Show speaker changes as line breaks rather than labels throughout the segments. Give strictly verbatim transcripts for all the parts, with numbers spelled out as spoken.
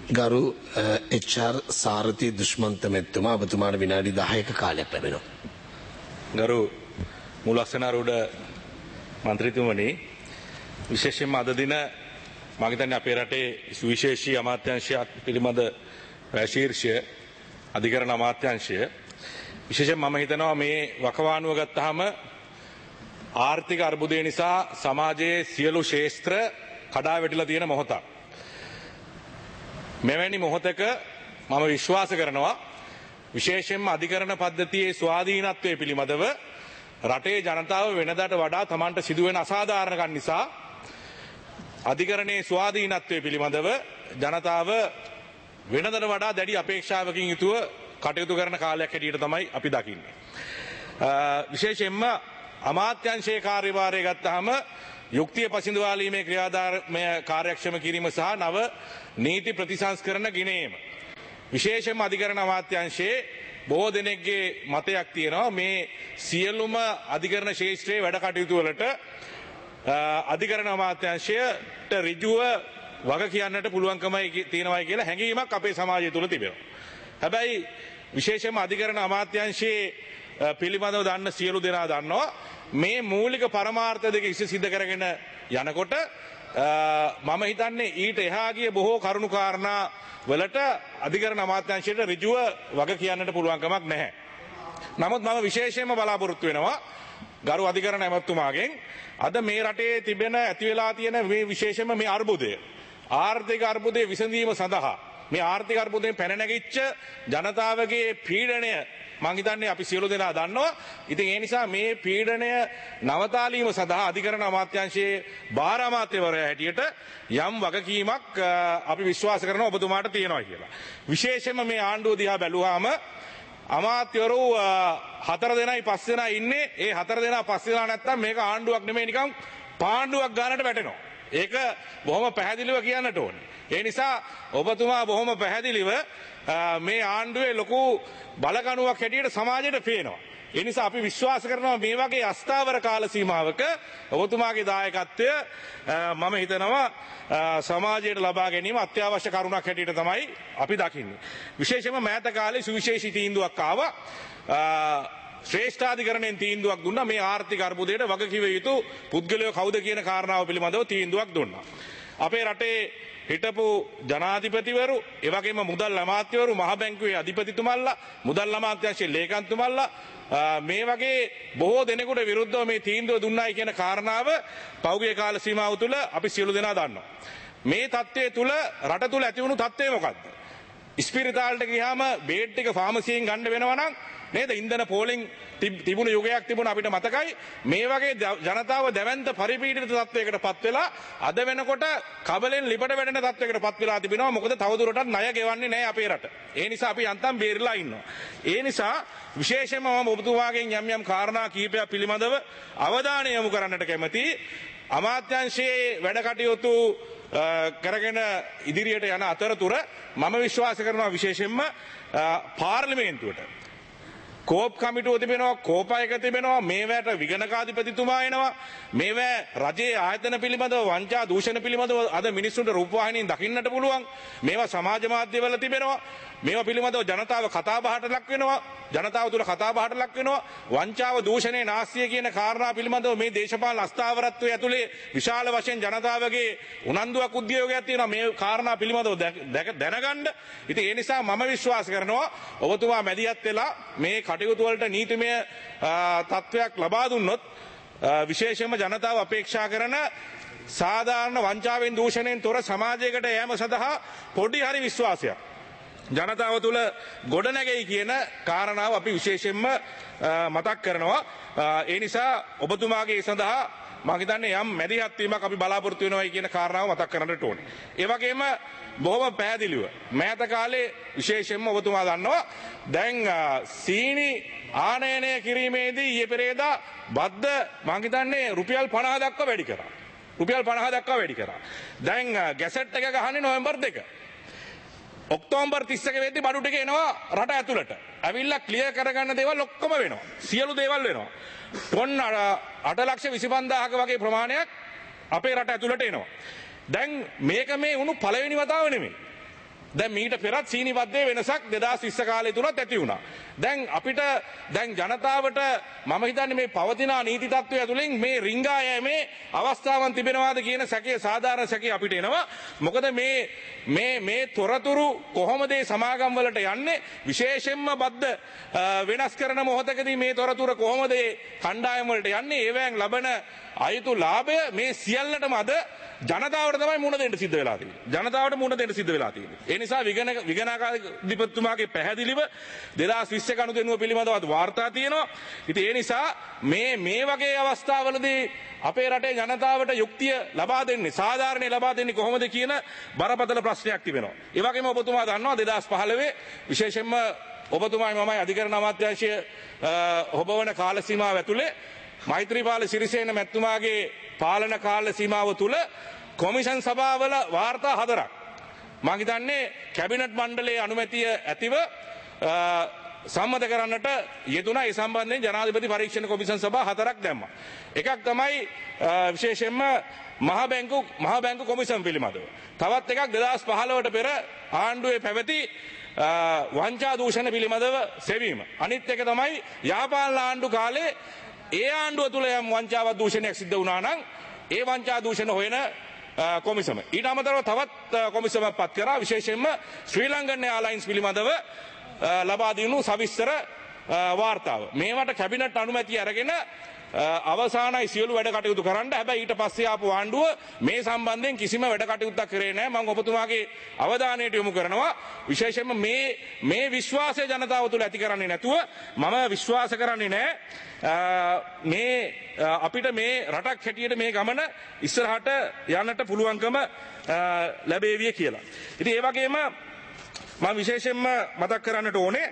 ගරු H R සාරති දුෂ්මන්ත මෙතුමා ඔබතුමාට විනාඩි දහයක කාලයක් ලැබෙනවා.
ගරු මුලස්සනාරූඪ මන්ත්‍රීතුමනි, විශේෂයෙන්ම අද දින මම හිතන්නේ අපේ රටේ සුවිශේෂී අමාත්‍යාංශයක් පිළිබඳ ශීර්ෂය අධිකරණ අමාත්‍යාංශය විශේෂයෙන් මම හිතනවා මේ වකවානුව ගත්තාම ආර්ථික අර්බුදය නිසා සමාජයේ සියලු ශේෂ්ත්‍ර කඩා වැටිලා තියෙන මොහොතක්. මෙවැනි මොහොතක මම විශ්වාස කරනවා විශේෂයෙන්ම අධිකරණ පද්ධතියේ ස්වාධීනත්වය පිළිබඳව රටේ ජනතාව වෙනදාට වඩා තමන්ට සිදුවෙන අසාධාරණකම් නිසා අධිකරණයේ ස්වාධීනත්වය පිළිබඳව ජනතාව වෙනදාට වඩා දැඩි අපේක්ෂාවකින් යුතුව කටයුතු කරන කාලයක් හැටියට තමයි අපි දකින්නේ. විශේෂයෙන්ම අමාත්‍යාංශයේ කාර්යභාරය ගත්තාම යුක්තිය පසිඳවාලීමේ ක්‍රියාදාමය කාර්යක්ෂම කිරීම සහ නව නීති ප්‍රතිසංස්කරණ ගෙනීම. විශේෂයෙන්ම අධිකරණ අමාත්‍යාංශයේ බොහෝ දෙනෙක්ගේ මතයක් තියෙනවා මේ සියලුම අධිකරණ ශේෂ්ත්‍රයේ වැඩ කටයුතු වලට අධිකරණ අමාත්‍යාංශයට ඍජුව වග කියන්නට පුළුවන්කමයි තියෙනවායි කියලා හැඟීමක් අපේ සමාජය තුළ තිබෙනවා. හැබැයි විශේෂයෙන්ම අධිකරණ අමාත්‍යාංශයේ පිළිබඳව දන්න සියලු දෙනා දන්නවා මේ මූලික පරමාර්ථ දෙක ඉස්ස සිද්ධ කරගෙන යනකොට මම හිතන්නේ ඊට එහා ගිය බොහෝ කරුණු කාරණා වලට අධිකරණ අමාත්‍යාංශයට ඍජුව වග කියන්නට පුළුවන් කමක් නැහැ. නමුත් මම විශේෂයෙන්ම බලාපොරොත්තු වෙනවා ගරු අධිකරණ ඇමතුමාගෙන් අද මේ රටේ තිබෙන ඇති වෙලා තියෙන මේ විශේෂයෙන්ම මේ අර්බුදය ආර්ථික අර්බුදය විසඳීම සඳහා මේ ආර්ථික අර්බුදයෙන් පැන නැගිච්ච ජනතාවගේ පීඩනය මං හිතන්නේ අපි සියලු දෙනා දන්නවා. ඉතින් ඒ නිසා මේ පීඩනය නවතාලීම සඳහා අධිකරණ අමාත්‍යාංශයේ භාර අමාත්‍යවරයා හැටියට යම් වගකීමක් අපි විශ්වාස කරනවා ඔබතුමාට තියෙනවා කියලා. විශේෂයෙන්ම මේ ආණ්ඩුව දිහා බැලුවාම අමාත්‍යවරු හතර දෙනයි පස් දෙනා ඉන්නේ. ඒ හතර දෙනා පස් දෙනා නැත්තම් මේක ආණ්ඩුවක් නෙමෙයි නිකන් පාණ්ඩුවක් ගන්නට වැටෙනවා. ඒක බොහොම පැහැදිලිව කියන්නට ඕනේ. ඒ නිසා ඔබතුමා බොහොම පැහැදිලිව මේ ආණ්ඩුවේ ලොකු බලකණුවක් හැටියට සමාජයට පේනවා. ඒ නිසා අපි විශ්වාස කරනවා මේ වගේ අස්ථාවර කාල සීමාවක ඔබතුමාගේ දායකත්වය මම හිතනවා සමාජයට ලබා ගැනීම අත්‍යවශ්‍ය කරුණක් හැටියට තමයි අපි දකින්නේ. විශේෂයෙන්ම මෑත කාලේ සුවිශේෂී තීන්දුවක් ආවා. ශ්‍රේෂ්ඨාධිකරණයෙන් තීන්දුවක් දුන්නා මේ ආර්ථික අර්බුදයට වගකිව යුතු පුද්ගලයෝ කවුද කියන කාරණාව පිළිබඳව තීන්දුවක් දුන්නා. අපේ රටේ හිටපු ජනාධිපතිවරු එවැගේම මුදල් අමාත්‍යවරු මහ බැංකුවේ අධිපතිතුමල්ලා මුදල් අමාත්‍යාංශයේ ලේකම්තුමල්ලා මේ වගේ බොහෝ දෙනෙකුට විරුද්ධව මේ තීන්දුව දුන්නායි කියන කාරණාව පෞද්ගලික කාල සීමාව තුළ අපි සියලු දෙනා දන්නවා. මේ තත්ත්වයේ තුල රට තුල ඇති වුණු තත්ත්වය මොකද්ද? ඉස්පිරිතාලට ගියාම බේඩ් ටික ෆාමසියෙන් ගන්න වෙනවා නම් නේද? ඉන්ධන පෝලිං තිබුණු යුගයක් තිබුණ අපිට මතකයි. මේ වගේ ජනතාව දැවැන්ත පරිපීඩිත තත්වයකට පත් වෙලා අද වෙනකොට කබලෙන් ලිපට වැටෙන තත්වයකට පත් වෙලා තිබෙනවා. මොකද තවදුරටත් ණය ගෙවන්නේ නැහැ අපේ රට. ඒ නිසා අපි යන්තම් බේරිලා ඉන්නවා. ඒ නිසා විශේෂයෙන්ම මම ඔබතුමාගෙන් යම් යම් කාරණා කීපයක් පිළිබඳව අවධානය යොමු කරන්නට කැමතියි. අමාත්‍යාංශයේ වැඩ කටයුතු කරගෙන ඉදිරියට යන අතරතුර මම විශ්වාස කරනවා විශේෂයෙන්ම පාර්ලිමේන්තුවට කෝප් කමිටුව තිබෙනවා, කෝපයක තිබෙනවා, මේවට විගණකාධිපතිතුමා එනවා, මේවා රජයේ ආයතන පිළිබඳව වංචා දූෂණ පිළිබඳව අද මිනිස්සුන්ට රූපවාහිනියෙන් දකින්නට පුළුවන්. මේවා සමාජ මාධ්‍යවල තිබෙනවා. මේවා පිළිබඳව ජනතාව කතා බහට ලක් වෙනවා. ජනතාව තුළ කතා බහට ලක් වෙනවා. වංචාව දූෂණේ නාස්තිය කියන කාරණා පිළිබඳව මේ දේශපාලන අස්ථාවරත්වයේ ඇතුලේ විශාල වශයෙන් ජනතාවගේ උනන්දුවක් උද්‍යෝගයක් තියෙනවා මේ කාරණා පිළිබඳව දැනගන්න. ඉතින් ඒ නිසා මම විශ්වාස කරනවා ඔබතුමා මැදිහත් වෙලා මේ කටයුතු වලට නීතිමය තත්වයක් ලබා දුන්නොත් විශේෂයෙන්ම ජනතාව අපේක්ෂා කරන සාධාරණ වංචාවෙන් දූෂණයෙන් තොර සමාජයකට යෑම සඳහා පොඩි හරි විශ්වාසයක් ජනතාව තුළ ගොඩනැගෙයි කියන කාරණාව අපි විශේෂයෙන්ම මතක් කරනවා. ඒ නිසා ඔබතුමාගේ සඳහා මම හිතන්නේ යම් මැදිහත් වීමක් අපි බලාපොරොත්තු වෙනවායි කියන කාරණාව මතක් කරන්නට ඕනේ. ඒ වගේම බොහොම පැහැදිලිව මෑත කාලේ විශේෂයෙන්ම ඔබතුමා දන්නවා දැන් සීනි ආනයනය කිරීමේදී ඊයේ පෙරේදා බද්ද මම හිතන්නේ රුපියල් පනහ දක්වා වැඩි කරා. රුපියල් පනහ දක්වා වැඩි කරා. දැන් ගැසට් එක ගහන්නේ නොවැම්බර් දෙක. ඔක්තෝබර් තිස් එක වෙද්දී බඩු ටික එනවා රට ඇතුළට. ඇවිල්ලා ක්ලියර් කරගන්න දේවල් ඔක්කොම වෙනවා. සියලු දේවල් වෙනවා. ටොන් අට ලක්ෂ විසි පන්දාහක වගේ ප්‍රමාණයක් අපේ රට ඇතුළට එනවා. දැන් මේක මේ වුණු පළවෙනි වතාව නෙමෙයි. දැන් මීට පෙරත් සීනි වද්දේ වෙනසක් දෙදාස් විස්ස කාලය තුලත් ඇති වුණා. දැන් අපිට දැන් ජනතාවට මම හිතන්නේ මේ පවතින නීති තත්ත්වය ඇතුලෙන් මේ රිංගා යෑමේ අවස්ථාවන් තිබෙනවාද කියන සැකේ සාධාරණ සැකේ අපිට එනවා. මොකද මේ මේ මේ තොරතුරු කොහොමද මේ සමාගම් වලට යන්නේ? විශේෂයෙන්ම බද්ද වෙනස් කරන මොහොතකදී මේ තොරතුරු කොහොමද මේ කණ්ඩායම් වලට යන්නේ? ඒවෙන් ලබන අයුතු ලාභය මේ සියල්ලටම අද ජනතාවට තමයි මුණ දෙන්න සිද්ධ වෙලා තියෙන්නේ. ජනතාවට මුණ දෙන්න සිද්ධ වෙලා තියෙන්නේ. ඒ නිසා විගණ විගණාකාරීපතිතුමාගේ පැහැදිලිව දෙදාස් විස්ස ගනුදෙනුව පිළිබඳව වාර්තා තියෙනවා. ඉතින් ඒ නිසා මේ මේ වගේ අවස්ථාවලදී අපේ රටේ ජනතාවට යුක්තිය ලබා දෙන්නේ සාධාරණේ ලබා දෙන්නේ කොහොමද කියන බරපතල ප්‍රශ්නයක් තිබෙනවා. ඒ වගේම ඔබතුමා දන්නවා දෙදාස් පහළොව විශේෂයෙන්ම ඔබතුමායි මමයි අධිකරණ අමාත්‍යාංශය හොබවන කාල සීමාව ඇතුලේ මෛත්‍රීපාල සිරිසේන මැතිතුමාගේ පාලන කාල සීමාව තුල කොමිෂන් සභාවල වාර්තා හතරක් මම හිතන්නේ කැබිනට් මණ්ඩලයේ අනුමැතිය ඇතිව සම්මත කරන්නට යෙදුණා. ඒ සම්බන්ධයෙන් ජනාධිපති පරීක්ෂණ කොමිෂන් සභා හතරක් දැම්මා. එකක් තමයි විශේෂයෙන්ම මහ බැංකු මහ බැංකු කොමිෂන් පිළිබඳව. තවත් එකක් දෙදාස් පහළොවට පෙර ආණ්ඩුවේ පැවති වංචා දූෂණ පිළිබඳව සෙවීම. අනිත් එක තමයි යහපාලන ආණ්ඩු කාලේ ඒ ආණ්ඩුව තුල යම් වංචාවක් දූෂණයක් සිද්ධ වුණා නම් ඒ වංචා දූෂණ හොයන කොමිසම. ඊට අමතරව තවත් කොමිසමක් පත් කරා විශේෂයෙන්ම ශ්‍රී ලංකන් එයාලයින්ස් පිළිබඳව ලබා දිනු සවිස්තර වාර්තාව. මේවට කැබිනට් අනුමැතිය අරගෙන අවසානයි සියලු වැඩ කටයුතු කරන්න. හැබැයි ඊට පස්සේ ආපු ආණ්ඩුව මේ සම්බන්ධයෙන් කිසිම වැඩ කටයුත්තක් කරේ නැහැ. මම ඔබතුමාගේ අවධානයට යොමු කරනවා විශේෂයෙන්ම මේ මේ විශ්වාසය ජනතාව තුළ ඇති කරන්නේ නැතුව මම විශ්වාස කරන්නේ නැහැ මේ අපිට මේ රටක් හැටියට මේ ගමන ඉස්සරහට යන්නට පුළුවන්කම ලැබේවිය කියලා. ඉතින් ඒ වගේම මම විශේෂයෙන්ම මතක් කරන්නට ඕනේ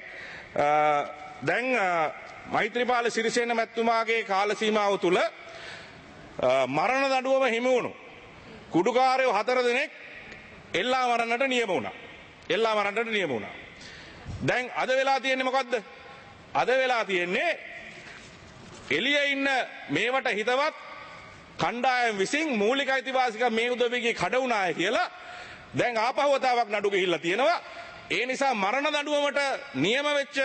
දැන් මෛත්‍රීපාල සිරිසේන මැතිතුමාගේ කාල සීමාව තුල මරණ දඬුවම හිමි වුණු කුඩුකාරයෝ හතර දෙනෙක් එල්ලා මරන්නට නියම වුණා. එල්ලා මරන්නට නියම වුණා. දැන් අද වෙලා තියෙන්නේ මොකද්ද? අද වෙලා තියෙන්නේ එළියේ ඉන්න මේවට හිතවත් කණ්ඩායම් විසින් මූලික අයිතිවාසිකම් මේ උදවියගේ කඩ වුණාය කියලා දැන් ආපහු වතාවක් නඩු ගිහිල්ලා තියෙනවා. ඒ නිසා මරණ දඬුවමට නියම වෙච්ච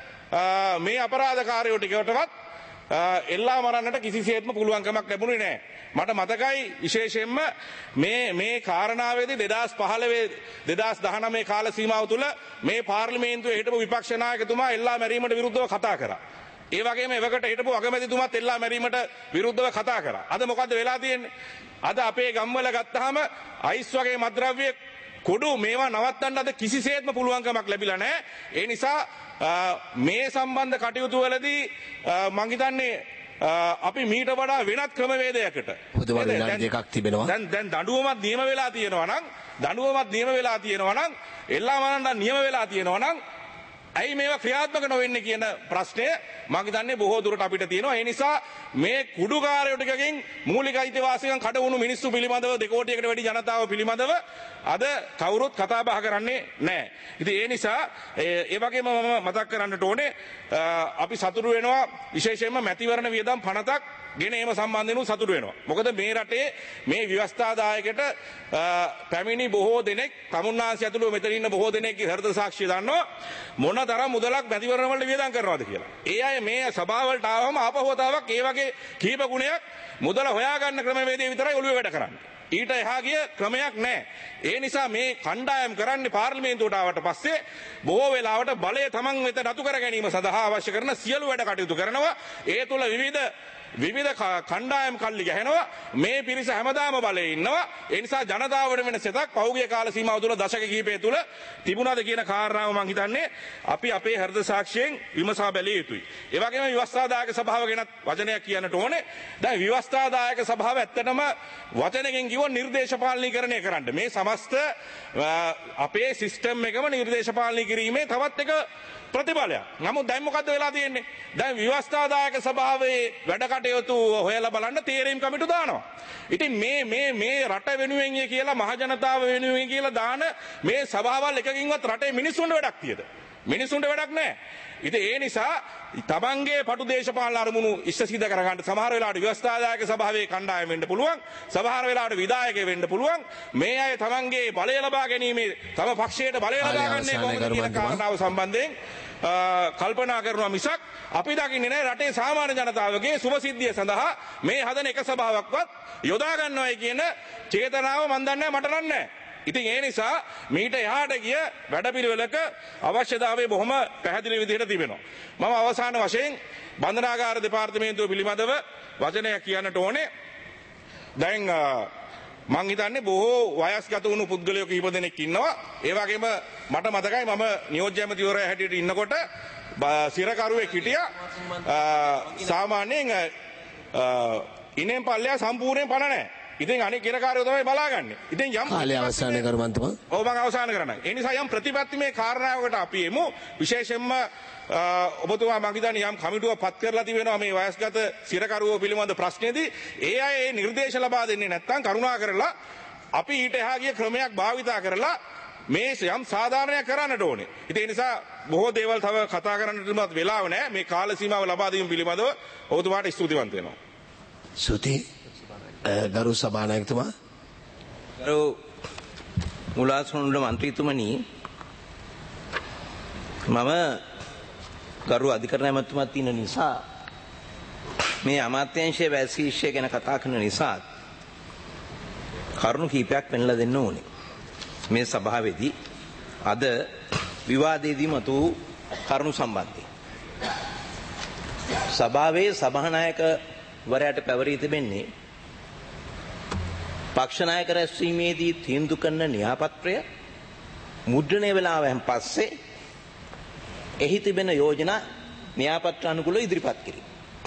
මේ අපරාධකාරයෝ ටිකටවත් එල්ලා මරන්නට කිසිසේත්ම පුළුවන්කමක් ලැබුණේ නැහැ. මට මතකයි විශේෂයෙන්ම මේ මේ කාරණාවේදී දෙදාස් පහළොව දෙදාස් දහනවය කාල සීමාව තුල මේ පාර්ලිමේන්තුවේ හිටපු විපක්ෂ නායකතුමා එල්ලා මැරීමට විරුද්ධව කතා කරා. ඒ වගේම එවකට හිටපු අගමැතිතුමාත් එල්ලා මැරීමට විරුද්ධව කතා කරා. අද මොකද්ද වෙලා තියෙන්නේ? අද අපේ ගම්වල ගත්තාම අයිස් වගේ මත්ද්‍රව්‍ය කුඩු මේවා නවත්තන්න අද කිසිසේත්ම පුළුවන්කමක් ලැබිලා නැහැ. ඒ නිසා මේ සම්බන්ධ කටයුතු වලදී මම හිතන්නේ අපි මීට වඩා වෙනත් ක්‍රමවේදයකට
දෙකක් තිබෙනවා.
දැන් දැන් දඬුවමක් නියම වෙලා තියෙනවා නම් දඬුවමක් නියම වෙලා තියෙනවා නම් එල්ලා මරන්න නියම වෙලා තියෙනවා නම් ඇයි මේවා ක්‍රියාත්මක නොවෙන්නේ කියන ප්‍රශ්නය මම හිතන්නේ බොහෝ දුරට අපිට තියෙනවා. ඒ නිසා මේ කුඩුකාරයෝ ටිකකින් මූලික අයිතිවාසිකම් කඩ වුණු මිනිස්සු පිළිබඳව දෙකෝටියකට වැඩි ජනතාව පිළිබඳව අද කවුරුත් කතා බහ කරන්නේ නැහැ. ඉතින් ඒ නිසා ඒ වගේම මම මතක් කරන්නට ඕනේ අපි සතුටු වෙනවා විශේෂයෙන්ම මැතිවරණ වියදම් පනතක් ගෙන ඒම සම්බන්ධයෙන් සතුටු වෙනවා. මොකද මේ රටේ මේ ව්‍යවස්ථාදායකට පැමිණි බොහෝ දෙනෙක් තමුන්නාන්සේ ඇතුළු මෙතන ඉන්න බොහෝ දෙනෙක්ගේ හෘද සාක්ෂිය දන්නවා මොන තරම් මුදලක් මැතිවරණ වලට වියදම් කරනවද කියලා. ඒ අය මේ සභාවලට ආවම ආපහුවතාවක් ඒ වගේ කීප ගුණයක් මුදල හොයාගන්න ක්‍රමවේදය විතරයි ඔළුවේ වැඩ කරන්නේ. ඊට එහා ගිය ක්‍රමයක් නැහැ. ඒ නිසා මේ කණ්ඩායම් කරන්නේ පාර්ලිමේන්තුවට ආවට පස්සේ බොහෝ වෙලාවට බලය තමන් වෙත නතු කර ගැනීම සඳහා අවශ්‍ය කරන සියලු වැඩ කටයුතු කරනවා. ඒ තුළ විවිධ විවිධ කණ්ඩායම් කල්ලි ගැහෙනවා. මේ පිරිස හැමදාම බලයේ ඉන්නවා. ඒ නිසා ජනතාවට වෙන සෙතක් පහුගිය කාල සීමාව තුළ දශක කිහිපය තුළ තිබුණාද කියන කාරණාව මම හිතන්නේ අපි අපේ හෘද සාක්ෂියෙන් විමසා බැලිය යුතුයි. ඒ වගේම ව්‍යවස්ථාදායක සභාව ගැනත් වචනයක් කියන්නට ඕනේ. දැන් ව්‍යවස්ථාදායක සභාව ඇත්තටම වචනකින් කිව්වොත් නිර්දේශ පාලනීකරණය කරන්න. මේ සමස්ත අපේ සිස්ටම් එකම නිර්දේශ පාලනය කිරීමේ තවත් එක ප්‍රතිඵලයක්. නමුත් දැන් මොකද්ද වෙලා තියෙන්නේ? දැන් ව්‍යවස්ථාදායක සභාවේ වැඩ කටයුතු හොයලා බලන්න තීරීම් කමිටු දානවා. ඉතින් මේ මේ මේ රට වෙනුවෙන් කියලා මහ ජනතාව වෙනුවෙන් කියලා දාන මේ සභාවල් එකකින්වත් රටේ මිනිස්සුන්ට වැඩක් තියද? මිනිසුන්ට වැඩක් නැහැ. ඉතින් ඒ නිසා තමන්ගේ පටු දේශපාලන අරමුණු ඉෂ්ට සිද්ධ කරගන්න සමහර වෙලාවට ව්‍යවස්ථාදායක සභාවේ කණ්ඩායම වෙන්න පුළුවන්. සමහර වෙලාවට විධායකයෙ වෙන්න පුළුවන්. මේ අය තමන්ගේ බලය ලබා ගැනීමේ තම පක්ෂයට බලය ලබා ගන්නේ කොහොමද කියන කාරණාව සම්බන්ධයෙන් කල්පනා කරනවා මිසක් අපි දකින්නේ නැහැ රටේ සාමාන්‍ය ජනතාවගේ සුභසිද්ධිය සඳහා මේ හදන එක සභාවක්වත් යොදා ගන්නවයි කියන චේතනාව මන් දන්නේ මට නැහැ. ඉතින් ඒ නිසා මීට එහාට ගිය වැඩපිළිවෙලක අවශ්‍යතාවය බොහොම පැහැදිලි විදිහට තිබෙනවා. මම අවසාන වශයෙන් බන්ධනාගාර දෙපාර්තමේන්තුව පිළිබඳව වචනයක් කියන්නට ඕනේ. දැන් මං හිතන්නේ බොහෝ වයස්ගත වුණු පුද්ගලයෝ කිහිප දෙනෙක් ඉන්නවා. ඒ වගේම මට මතකයි මම නියෝජ්‍ය ඇමතිවරයා හැටියට ඉන්නකොට සිරකරුවෙක් හිටියා. සාමාන්‍යයෙන් ඉනෙන් පල්ලෙයා සම්පූර්ණයෙන් පණ නැහැ. ඉතින් අනික කිරකාරයෝ තමයි බලාගන්නේ. ඉතින් යම්
කාලය අවසන් කරුමන්තුමා.
ඔව් මම අවසන් කරනවා. ඒ නිසා යම් ප්‍රතිපත්තිමේ කාරණාවකට අපි එමු. විශේෂයෙන්ම ඔබතුමා මං හිතන්නේ යම් කමිටුවක් පත් කරලා තිබෙනවා මේ වයස්ගත සිරකරුවෝ පිළිබඳ ප්‍රශ්නේදී. ඒ අය ඒ නිර්දේශ ලබා දෙන්නේ නැත්නම් කරුණා කරලා අපි ඊට එහා ගිය ක්‍රමයක් භාවිතා කරලා මේ යම් සාධාරණයක් කරන්නට ඕනේ. ඉතින් ඒ නිසා බොහෝ දේවල් තව කතා කරන්නට වෙලාව නැහැ. මේ කාල සීමාව ලබා දීම පිළිබඳව ඔබතුමාට ස්තුතිවන්ත වෙනවා.
සුති ගරු සභානායකතුමා.
ගරු මුලාසුන්ඩ මන්ත්‍රීතුමනි, මම ගරු අධිකරණ ඇමතුමත් ඉන්න නිසා මේ අමාත්‍යංශයේ වැසීශ්‍ය ගැන කතා කරන නිසා කරුණු කීපයක් පෙන්ලා දෙන්න ඕනේ. මේ සභාවේදී අද විවාදයේදී මතු කරුණු සම්බන්ධයෙන් සභාවේ සභානායකවරයාට පැවරී තිබෙන්නේ පක්ෂනායක රැස්වීමේදී තීන්දුව කරන න්‍යායපත්‍රය මුද්‍රණය වෙලාවෙන් පස්සේ එහි තිබෙන යෝජනා න්‍යායපත්‍ර අනුකූලව ඉදිරිපත් කිරීම.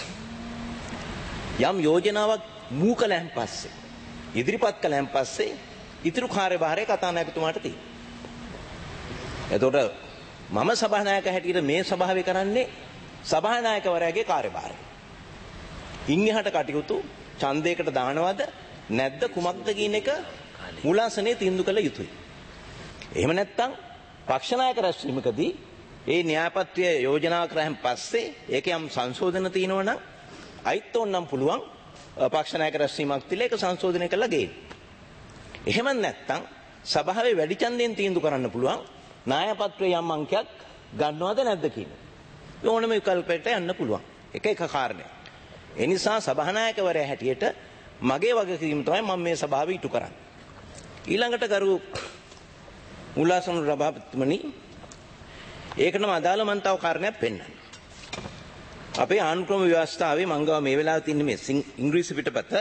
යම් යෝජනාවක් මූ කළයන් පස්සේ ඉදිරිපත් කළයන් පස්සේ ඉතුරු කාර්යභාරය කතානායකතුමාට තියෙනවා. එතකොට මම සභානායක හැටියට මේ සභාවේ කරන්නේ සභානායකවරයාගේ කාර්යභාරය. ඉන් එහාට කටයුතු ඡන්දයකට දානවද නැද්ද කුමක්ද කියන එක මුලාසනේ තීන්දුව කළ යුතුයි. එහෙම නැත්නම් පක්ෂනායක රැස්වීමකදී ඒ න්‍යායපත්‍රය යෝජනා කරාන් පස්සේ ඒක යම් සංශෝධන තියෙනවා නම් අයිත් ඕනනම් පුළුවන් පක්ෂනායක රැස්වීමක් තියලා ඒක සංශෝධනය කරලා ගේන්න. එහෙම නැත්නම් සභාවේ වැඩි ඡන්දයෙන් තීන්දුව කරන්න පුළුවන් න්‍යායපත්‍රයේ යම් අංකයක් ගන්නවද නැද්ද කියන එක. ඕනම විකල්පයකට යන්න පුළුවන්. එක එක කාරණයක්. ඒ නිසා සභානායකවරයා හැටියට මගේ වගකීම තමයි මම මේ සභාවේ ඉටු කරන්නේ. ඊළඟට කරු මුලාසන රබාපතිතුමනි, ඒකටම අදාළ මන් තව කාරණයක් පෙන්නන්න. අපේ ආණ්ඩුක්‍රම ව්‍යවස්ථාවේ මං ගාව මේ වෙලාවේ තියෙන මේ ඉංග්‍රීසි පිටපත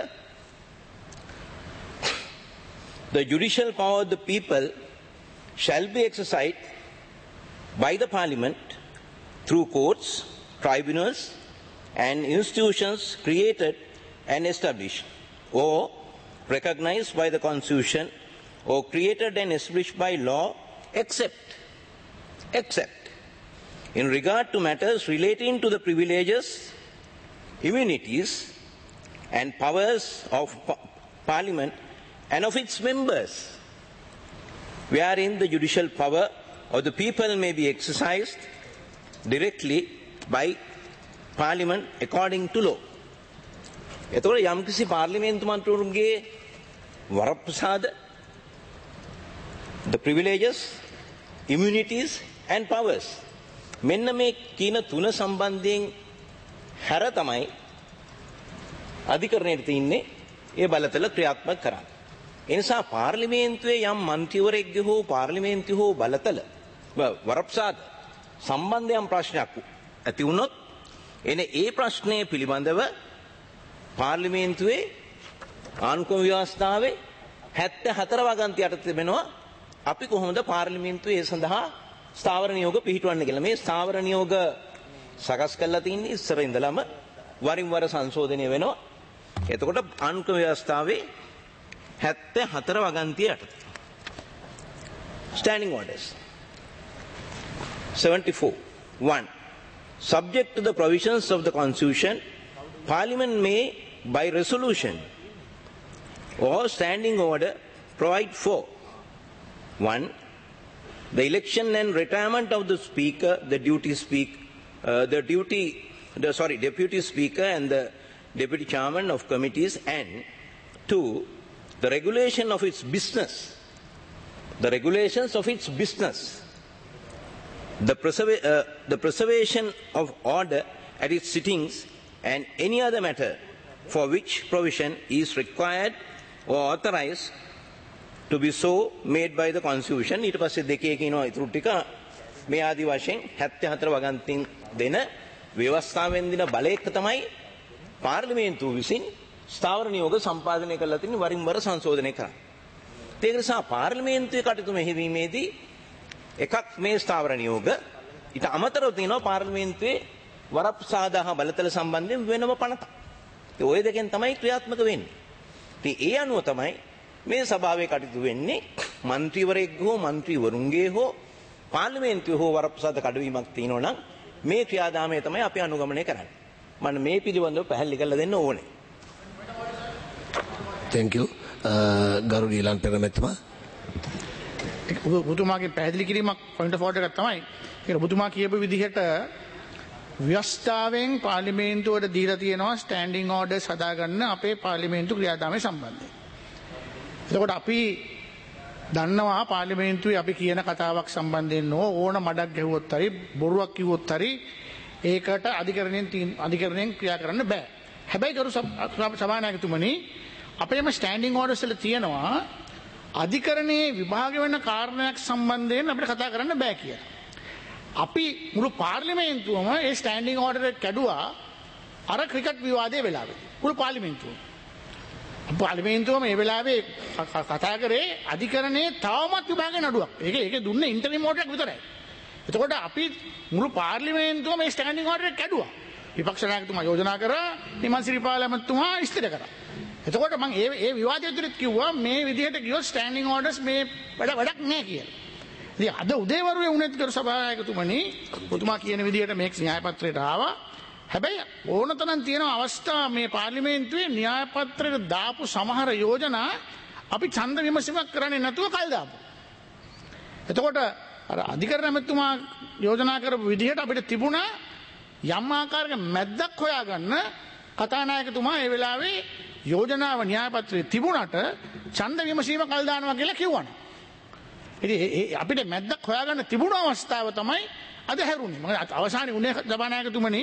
The judicial power of the people shall be exercised by the parliament through courts, tribunals and institutions created and established or recognized by the constitution or created and established by law except except in regard to matters relating to the privileges, immunities and powers of pa- parliament and of its members, wherein the judicial power of the people may be exercised directly by parliament according to law. එතකොට යම්කිසි පාර්ලිමේන්තු මන්ත්‍රීවරුන්ගේ වරප්‍රසාද, the privileges, immunities and powers, මෙන්න මේ කීන තුන සම්බන්ධයෙන් හැර තමයි අධිකරණයට තින්නේ ඒ බලතල ක්‍රියාත්මක කරන්නේ. ඒ නිසා පාර්ලිමේන්තුවේ යම් මන්ත්‍රීවරයෙක්ගේ හෝ පාර්ලිමේන්තුවේ හෝ බලතල වරප්‍රසාද සම්බන්ධයෙන් ප්‍රශ්නයක් ඇති වුණොත් එනේ ඒ ප්‍රශ්නය පිළිබඳව පාර්ලිමේන්තුවේ ආණ්ඩුක්‍රම ව්‍යවස්ථාවේ හැත්තෑ හතර වගන්ති යටතේ තිබෙනවා අපි කොහොමද පාර්ලිමේන්තුවේ ඒ සඳහා ස්ථාවර නියෝග පිහිටවන්නේ කියලා. මේ ස්ථාවර නියෝග සකස් කරලා තින්නේ ඉස්සර ඉඳලම වරින් වර සංශෝධනය වෙනවා. එතකොට ආණ්ඩුක්‍රම ව්‍යවස්ථාවේ හැත්තෑ හතර වගන්ති යටතේ standing orders seventy-four one subject to the provisions of the constitution, parliament may by resolution or standing order provide for one The election and retirement of the Speaker, the duty speak, uh, the duty, the, sorry, Deputy Speaker and the Deputy Chairman of committees, and two, the regulation of its business, the regulations of its business, the, preserva- uh, the preservation of order at its sittings, and any other matter for which provision is required or authorized to be so made by the Constitution. ඊට පස්සේ දෙකේ කියනවා ඊටු ටික මේ ආදි වශයෙන් හැත්තෑ හතර වගන්තින් දෙන ව්‍යවස්ථාවෙන් දෙන බලයක තමයි පාර්ලිමේන්තුව විසින් ස්ථාවර නියෝග සම්පාදනය කරලා තියෙන වරින් වර සංශෝධනය කරන්නේ. ඒක නිසා පාර්ලිමේන්තුවේ කටයුතු මෙහෙවීමේදී එකක් මේ ස්ථාවර නියෝග, ඊට අමතරව තියෙනවා පාර්ලිමේන්තුවේ වරප්‍රසාද හා බලතල සම්බන්ධයෙන් වෙනම පනත. ඒ ඔය දෙකෙන් තමයි ක්‍රියාත්මක වෙන්නේ. ඉතින් ඒ අනුව තමයි මේ සභාවේ කටයුතු වෙන්නේ. മന്ത്രിවරයෙක් හෝ മന്ത്രിවරුන්ගේ හෝ පාර්ලිමේන්තුවේ හෝ වරප්‍රසාද කඩවීමක් තියෙනවා නම් මේ ක්‍රියාදාමය තමයි අපි අනුගමනය කරන්නේ. මම මේ පිළිබඳව පැහැදිලි කරලා දෙන්න ඕනේ.
Thank you. ගරු ඩීලන් පෙරමැතිතුමා.
ඔබතුමාගේ පැහැදිලි කිරීමක් පොයින්ට් ඔෆ් ඕඩර් එකක් තමයි. ඒක ඔබතුමා කියපු විදිහට ව්‍යවස්ථාවෙන් පාර්ලිමේන්තුවට දීලා තියෙනවා ස්ටෑන්ඩින් ඕඩර්ස් හදාගන්න අපේ පාර්ලිමේන්තු ක්‍රියාදාමය සම්බන්ධයෙන්. එතකොට අපි දන්නවා පාර්ලිමේන්තුවේ අපි කියන කතාවක් සම්බන්ධයෙන් නෝ ඕන මඩක් ගැහුවොත් හරි බොරුවක් කිව්වොත් හරි ඒකට අධිකරණයෙන් අධිකරණයෙන් ක්‍රියා කරන්න බෑ. හැබැයි ගරු සභානායකතුමනි අපේම ස්ටෑන්ඩින් ඕඩර්ස් වල තියෙනවා අධිකරණයේ විභාග වෙන කාරණයක් සම්බන්ධයෙන් අපිට කතා කරන්න බෑ කියලා. අපි මුළු පාර්ලිමේන්තුවම ඒ ස්ටෑන්ඩින් ඕඩර් එක කැඩුවා අර ක්‍රිකට් විවාදයේ වෙලාවේ. මුළු පාර්ලිමේන්තුවම. පාර්ලිමේන්තුව මේ වෙලාවේ කතා කරේ අධිකරණයේ තවමත් විභාග නඩුවක්. ඒක ඒක දුන්නේ ඉන්ටරිම් ඕඩර් එක විතරයි. එතකොට අපි මුළු පාර්ලිමේන්තුව මේ ස්ටෑන්ඩින් ඕඩර් එක කැඩුවා. විපක්ෂ නායකතුමා යෝජනා කරා නිමල් සිරිපාල ඇමතුමා ඉස්තිර කරා. එතකොට මම ඒ ඒ විවාදය ඇතුළත කිව්වා මේ විදිහට ගියොත් ස්ටෑන්ඩින් ඕඩර්ස් මේ වැඩ වැඩක් නැහැ කියලා. ඉතින් අද උදේවරුේ වුණත් කර සභානායකතුමනි ඔබතුමා කියන විදිහට මේ න්‍යාය පත්‍රයට ආවා. හැබැයි ඕනතරම් තියෙන අවස්ථා මේ පාර්ලිමේන්තුවේ න්‍යාය පත්‍රයට දාපු සමහර යෝජනා අපි ඡන්ද විමසීමක් කරන්නේ නැතුව කල් දාපු. එතකොට අර අධිකරණ ඇමතුමා යෝජනා කරපු විදිහට අපිට තිබුණා යම් ආකාරයක මැද්දක් හොයාගන්න කතානායකතුමා ඒ වෙලාවේ යෝජනාව න්‍යාය පත්‍රයේ තිබුණාට ඡන්ද විමසීම කල් දානවා කියලා කිව්වනේ. ඉතින් අපිට මැද්දක් හොයාගන්න තිබුණ අවස්ථාව තමයි අද හැරුණේ. මම අවසානයේ උනේ සභානායකතුමනි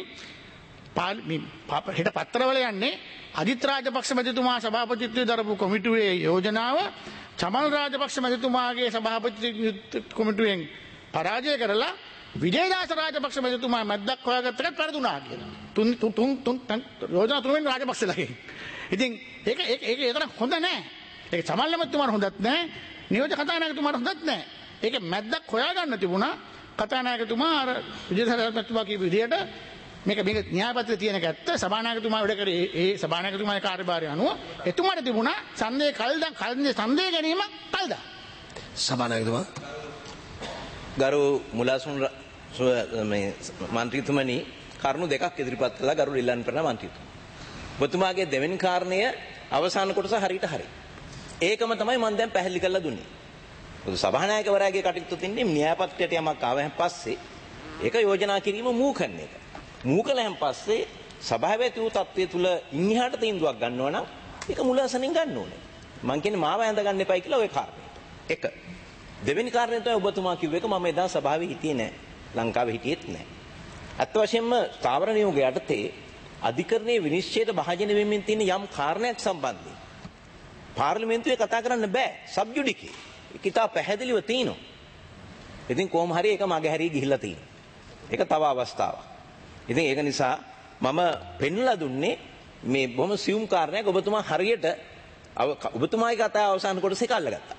හිට පත්‍රවල යන්නේ අදිත් රාජපක්ෂ මැතිතුමා සභාපතිත්වයේ දරපු කොමිටුවේ යෝජනාව චමල් රාජපක්ෂ මැතිතුමාගේ සභාපති කොමිටුවෙන් පරාජය කරලා විජේදාස රාජපක්ෂ මැතිතුමා මැද්දක් හොයාගත්ත එකත් වැරදුනා කියලා. තුන් තුන් තුන් යෝජනා තුනෙන් රාජපක්ෂලාගේ. ඉතින් ඒක ඒක ඒක ඒතර හොඳ නැහැ. ඒක චමල් මැතිතුමාට හොඳත් නැහැ. නියෝජ්‍ය කතානායකතුමාට හොඳත් නැහැ. ඒක මැද්දක් හොයාගන්න තිබුණා. කතානායකතුමා අර විජේදාස මැතිතුමා කියපු විදිහට මේක මේක න්‍යාය පත්‍රයේ තියෙන කැත්ත සභානායකතුමා වැඩ කරේ ඒ සභානායකතුමාගේ කාර්යභාරය අනුව එතුමාට තිබුණා ඡන්දේ කල්දා කල්දේ ඡන්දේ ගැනීම කල්දා
සභානායකතුමා
ගරු මුලාසුන් මේ මන්ත්‍රීතුමනි කරුණු දෙකක් ඉදිරිපත් කළා ගරු ලිල්ලන් පෙරණ මන්ත්‍රීතුමා. ඔබතුමාගේ දෙවෙනි කාරණය අවසාන කොටස හරියට හරි. ඒකම තමයි මම දැන් පැහැදිලි කරලා දුන්නේ. පොදු සභානායකවරයාගේ කටයුතු තින්නේ න්‍යාය පත්‍රයට යමක් ආවහන් පස්සේ ඒක යෝජනා කිරීම මූ කරන එක. මූ කළාන් පස්සේ සභාවේ තියු තත්ත්වයේ තුල ඉන්හිහාට තීන්දුවක් ගන්නවා නම් ඒක මුලාසනින් ගන්න ඕනේ. මම කියන්නේ මාව ඇඳ ගන්න එපයි කියලා ওই කාරණේ. එක. දෙවෙනි කාරණේ තමයි ඔබතුමා කිව්ව එක මම එදා සභාවේ හිටියේ නැහැ. ලංකාවේ හිටියෙත් නැහැ. අත් වශයෙන්ම ස්ථාවර නියෝග යටතේ අධිකරණයේ විනිශ්චයට භාජන වෙමින් තියෙන යම් කාරණයක් සම්බන්ධයෙන් පාර්ලිමේන්තුවේ කතා කරන්න බෑ. සබ්ජුඩිකේ. ඒක ඉතා පැහැදිලිව තියෙනවා. ඉතින් කොහොම හරි ඒක මගේ හැරී ගිහිල්ලා තියෙනවා. ඒක තව අවස්ථාවක්. ඉතින් ඒක නිසා මම පෙන්ලා දුන්නේ මේ බොහොම සියුම් කාරණයක් ඔබතුමා හරියට ඔබතුමාගේ කතාව අවසන් කොටසේ කල්ලගත්තා.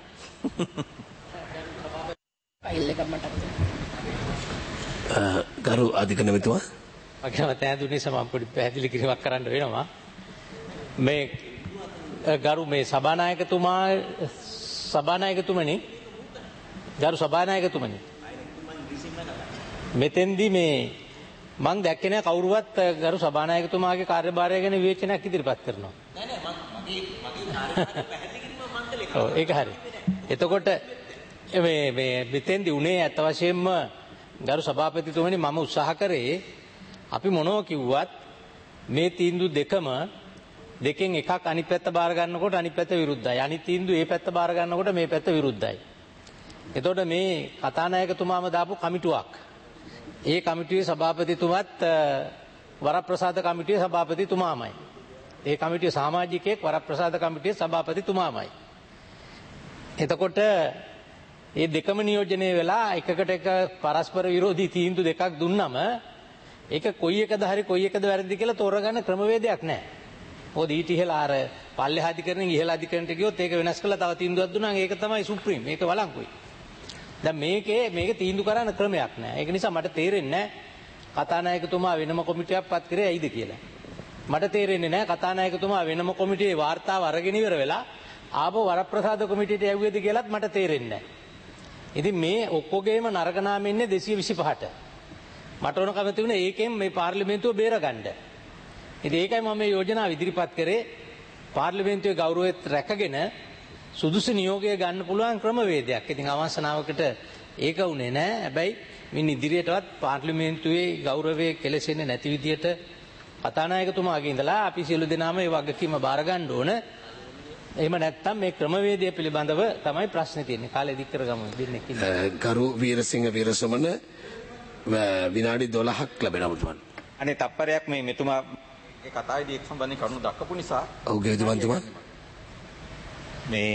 ගරු අධිකරණ මෙතුමා
මගේ මතය දුන්නේ සම පොඩි පැහැදිලි කිරීමක් කරන්න වෙනවා. මේ ගරු මේ සභානායකතුමා සභානායකතුමනි ගරු සභානායකතුමනි මෙතෙන්දී මේ මං දැක්කේ නෑ කවුරුවත් ගරු සභානායකතුමාගේ කාර්යභාරය ගැන විවේචනයක් ඉදිරිපත් කරනවා. නෑ නෑ මගේ මගේ කාර්යභාරය පැහැදිලි කිරීම මං කළේ. ඔව් ඒක හරි. එතකොට මේ මේ මෙතෙන්දි උනේ ඇත්ත වශයෙන්ම ගරු සභාපතිතුමනි මම උත්සාහ කරේ අපි මොනවා කිව්වත් මේ තීන්දුව දෙකම දෙකෙන් එකක් අනිත් පැත්ත බාර ගන්නකොට අනිත් පැත්ත විරුද්ධයි. අනිත් තීන්දුව මේ පැත්ත බාර ගන්නකොට මේ පැත්ත විරුද්ධයි. එතකොට මේ කතානායකතුමාම දාපු කමිටුවක්. ඒ කමිටුවේ සභාපතිතුමත් වරප්‍රසාද කමිටුවේ සභාපතිතුමාමයි. ඒ කමිටුවේ සමාජිකයෙක් වරප්‍රසාද කමිටුවේ සභාපතිතුමාමයි. එතකොට මේ දෙකම නියෝජනය වෙලා එකකට එක පරස්පර විරෝධී තීන්දුව දෙකක් දුන්නම ඒක කොයි එකද හරි කොයි එකද වැරදි කියලා තෝරගන්න ක්‍රමවේදයක් නැහැ. මොකද ඊට ඉහළ අර පල්ලෙහා අධිකරණයෙන් ඉහළ අධිකරණයට ගියොත් ඒක වෙනස් කරලා තව තීන්දුවක් දුන්නා නම් ඒක තමයි සුප්‍රීම. මේක වළංගුයි. දැන් මේකේ මේක තීන්දුව කරන්න ක්‍රමයක් නැහැ. ඒක නිසා මට තේරෙන්නේ නැහැ කතානායකතුමා වෙනම කොමිටියක් පත් කරේ ඇයිද කියලා. මට තේරෙන්නේ නැහැ කතානායකතුමා වෙනම කොමිටියේ වාර්තාව අරගෙන ඉවර වෙලා ආපහු වරප්‍රසාද කොමිටියට යවුවේද කියලාත් මට තේරෙන්නේ නැහැ. ඉතින් මේ ඔක්කොගේම නරක නාම ඉන්නේ දෙසිය විසිපහට. මට ඕන කම තිබුණේ ඒකෙන් මේ පාර්ලිමේන්තුව බේරගන්න. ඉතින් ඒකයි මම මේ යෝජනාව ඉදිරිපත් කරේ පාර්ලිමේන්තුවේ ගෞරවයත් රැකගෙන සුදුසු නියෝගය ගන්න පුළුවන් ක්‍රමවේදයක්. ඉතින් අවසනාවකට ඒක උනේ නැහැ. හැබැයි මින් ඉදිරියටවත් පාර්ලිමේන්තුවේ ගෞරවය කෙලෙසෙන්නේ නැති විදියට කතානායකතුමාගේ ඉඳලා අපි සියලු දෙනාම මේ වගකීම බාර ගන්න ඕන. එහෙම නැත්නම් මේ ක්‍රමවේදය පිළිබඳව තමයි ප්‍රශ්නේ තියෙන්නේ. කාලය දික් කරගමු දෙන්නේ කියලා.
ගරු වීරසිංහ වීරසමන විනාඩි දොළහක් ලැබෙනවා මුතුමන්.
අනේ තප්පරයක් මේ මෙතුමා ඒ කතාවේදී එක් සම්බන්ධයෙන් කරුණු දක්වපු නිසා
ඔව්ගේ විදුමන්තුමා
මේ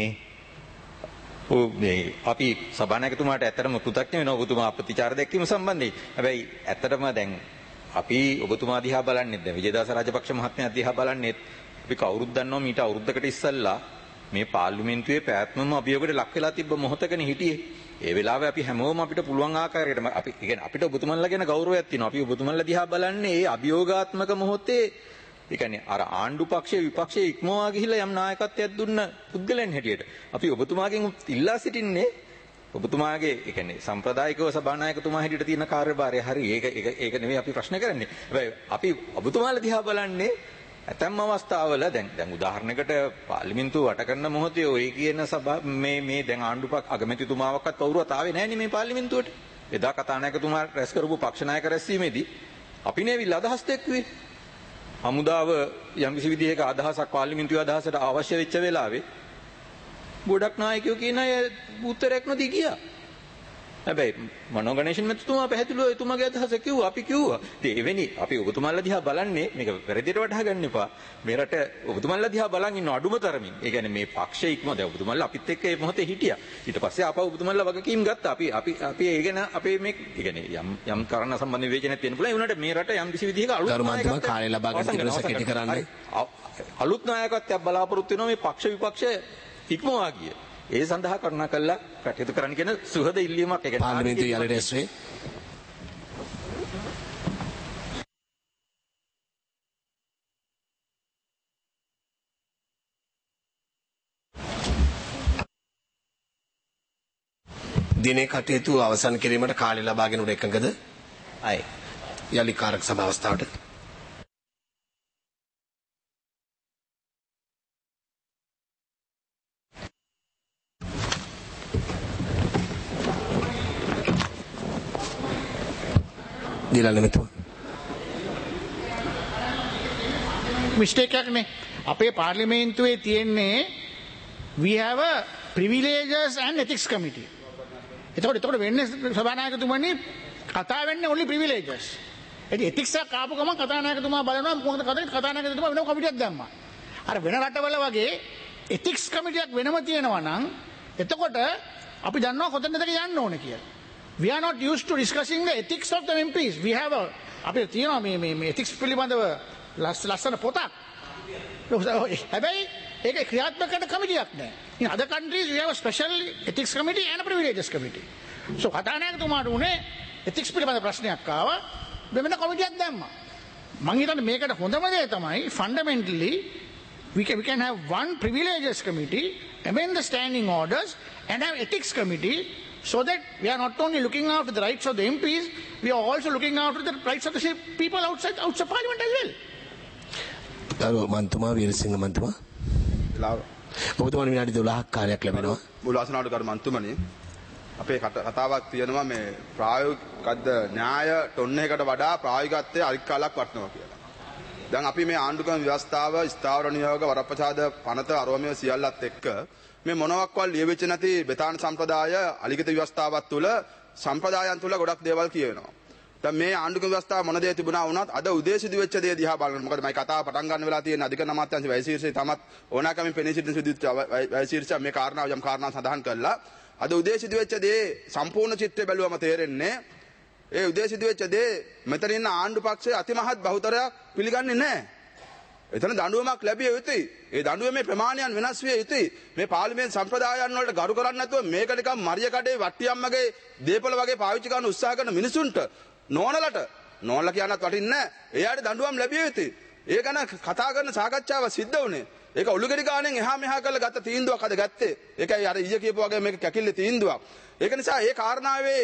ඔව් මේ අපි සභානායකතුමාට ඇත්තටම කෘතඥ වෙනවා ඔබතුමා ප්‍රතිචාර දැක්වීම සම්බන්ධයෙන්. හැබැයි ඇත්තටම දැන් අපි ඔබතුමා දිහා බලන්නේ දැන් විජේදාස රාජපක්ෂ මහත්මයා දිහා බලන්නේ අපි කවුරුත් දන්නවා මීට අවුරුද්දකට ඉස්සෙල්ලා මේ පාර්ලිමේන්තුවේ පැවැත්මම අභියෝගයට ලක් වෙලා තිබ්බ මොහොතකනේ හිටියේ. ඒ වෙලාවේ අපි හැමෝම අපිට පුළුවන් ආකාරයට අපි කියන්නේ අපිට ඔබතුමන්ලා ගැන ගෞරවයක් තියෙනවා. අපි ඔබතුමන්ලා දිහා බලන්නේ ඒ අභියෝගාත්මක මොහොතේ ඒ කියන්නේ අර ආණ්ඩු පක්ෂයේ විපක්ෂයේ ඉක්මවා ගිහිල්ලා යම් නායකත්වයක් දුන්න පුද්ගලයන් හැටියට අපි ඔබතුමාගෙන් ඉල්ලා සිටින්නේ ඔබතුමාගේ ඒ කියන්නේ සම්ප්‍රදායිකව සභානායකතුමා හැටියට තියෙන කාර්යභාරය හරි ඒක ඒක නෙමෙයි අපි ප්‍රශ්න කරන්නේ. හැබැයි අපි ඔබතුමාලා දිහා බලන්නේ ඇතැම් අවස්ථාවල දැන් දැන් උදාහරණයකට පාර්ලිමේන්තුව වට කරන මොහොතේ ඔය කියන සභා මේ මේ දැන් ආණ්ඩුපක් අගමැතිතුමාවක්වත් කවුරුවත් ආවේ නැහැ මේ පාර්ලිමේන්තුවට. එදා කතානායකතුමා රැස් කරපු පක්ෂ නායක රැස්වීමේදී අපිනේ ඇවිල්ලා අදහස් දැක්ුවේ. හමුදාව යම්කිසි විදිහක අදහසක් පාර්ලිමේන්තුවේ අදහසට අවශ්‍ය වෙච්ච වෙලාවේ ගොඩක් නායකයෝ කියන අය උත්තරයක් නොදී ගියා. හැබැයි මනෝ ගණේෂන් මැතිතුමා පැහැදිලිව එතුමාගේ අදහස කිව්වා අපි කිව්වා. ඉතින් එවැනි අපි ඔබතුමාලා දිහා බලන්නේ මේක වැරදියට වටහා ගන්න එපා. මේ රට ඔබතුමාලා දිහා බලන් ඉන්න අඩුම තරමින්. ඒ කියන්නේ මේ පක්ෂය ඉක්ම දැන් ඔබතුමාලා අපිත් එක්ක මේ මොහොතේ හිටියා. ඊට පස්සේ ආපහු ඔබතුමාලා වගකීම් ගත්තා. අපි අපි අපි ඒ ගැන අපේ මේ ඒ කියන්නේ යම් යම් කාරණා සම්බන්ධ විවේචනයක් තියෙන පුළුවන්. ඒ වුණාට මේ රට යම් කිසි විදිහක අලුත්
ගරුමන්තුමා කාලය ලබා ගන්න තිබෙන සැකටි කරන්නේ.
අලුත් නායකත්වයක් බලාපොරොත්තු වෙනවා මේ පක්ෂ විපක්ෂ ඉක්මවා ගිය. ඒ සඳහා කරුණා කළා කටයුතු කරන්න කියන සුහද ඉල්ලීමක් ඒක
පාර්ලිමේන්තුවේ යාලට ඇස්වේ දිනේ කටයුතු අවසන් කිරීමට කාලය ලබාගෙන උඩ එකඟද?
අය
යලි කාරක සභා අවස්ථාවට
මිස්ටේක් එකක් නේ. අපේ පාර්ලිමේන්තුවේ තියෙන්නේ we have a privileges and ethics committee. එතකොට එතකොට වෙන්නේ සභානායකතුමනි කතා වෙන්නේ only privileges. ඒ ethics එක ආපු ගමන් කතානායකතුමා බලනවා මොකද කතාවේ කතානායකතුමා වෙනම කමිටියක් දැම්මා. අර වෙන රටවල වගේ ethics committee එකක් වෙනම තියෙනවා නම් එතකොට අපි දන්නවා කොතනද යන්න ඕනේ කියලා. We are not used to discussing the ethics of the M Ps. We have a අපේ තියෙනවා මේ මේ මේ ethics පිළිබඳව ලස්සන පොතක්. හැබැයි ඒක ක්‍රියාත්මක කරන කමිටියක් නැහැ. In other countries we have a special ethics committee and a privileges committee. So කතානායකතුමාට උනේ ethics පිළිබඳ ප්‍රශ්නයක් ආවා. වෙන කමිටියක් දැම්මා. මම හිතන්නේ මේකට හොඳම දේ තමයි fundamentally we can we can have one privileges committee, amend the standing orders and have ethics committee. So that we are not only looking after the rights of the M Ps, we are also looking after the rights of the people outside outside Parliament as well.
ගරු මන්තුමා වීරසිංහ මන්තුමා ඔබතුමාට විනාඩි දොළහක් කාලයක් ලැබෙනවා.
මුල් ආසනාවට ගරු මන්තුමනි අපේ කතාවක් තියෙනවා මේ ප්‍රායෝගිකද න්‍යාය ටොන් එකකට වඩා ප්‍රායෝගිකත්වයේ අරික් කාලක් වටනවා කියලා. දැන් අපි මේ ආණ්ඩුක්‍රම ව්‍යවස්ථාව ස්ථාවර නියෝග වරප්‍රසාද පනත අරෝමිය සියල්ලත් එක්ක මේ මොනවක්වත් ලියවිච්ච නැති බෙතාන සම්ප්‍රදාය අලිගිත ව්‍යවස්ථාවත් තුළ සම්ප්‍රදායන් තුළ ගොඩක් දේවල් කියවෙනවා. දැන් මේ ආණ්ඩුක්‍රම ව්‍යවස්ථාව මොන දේ තිබුණා වුණත් අද උදේ සිදු වෙච්ච දේ දිහා බලන්න. මොකද මම කතාව පටන් ගන්න වෙලා තියෙන අධිකරණ අමාත්‍යාංශ වැයිසීර්ෂය තමත් ඕනෑකමින් පෙනී සිටින සිදුවිච්ච වැයිසීර්ෂය මේ කාරණාව යම් කාරණා සඳහන් කළා. අද උදේ සිදු වෙච්ච දේ සම්පූර්ණ චිත්‍රය බැලුවම තේරෙන්නේ ඒ උදේ සිදු වෙච්ච දේ මෙතන ඉන්න ආණ්ඩු පක්ෂයේ අතිමහත් බහුතරයක් පිළිගන්නේ නැහැ. එතන දඬුවමක් ලැබිය යුතුයි. ඒ දඬුවමේ ප්‍රමාණයන් වෙනස් විය යුතුයි. මේ පාර්ලිමේන්තු සම්ප්‍රදායන් වලට ගරු කරන්නේ නැතුව මේක නිකන් මරිය කඩේ වට්ටියම්මගේ දීපල වගේ පාවිච්චි කරන්න උත්සාහ කරන මිනිසුන්ට නෝනලට නෝනල කියනත් වටින්නේ නැහැ. එයාට දඬුවම් ලැබිය යුතුයි. ඒ ගැන කතා කරන සාකච්ඡාව සිද්ධ වුණේ. ඒක ඔලුගෙඩි ගානෙන් එහා මෙහා කරලා ගත්ත තීන්දුවක් අද ගත්තේ. ඒකයි අර ඊයේ කියපු වගේ මේක කැකිල්ල තීන්දුවක්. ඒක නිසා ඒ කාරණාවේ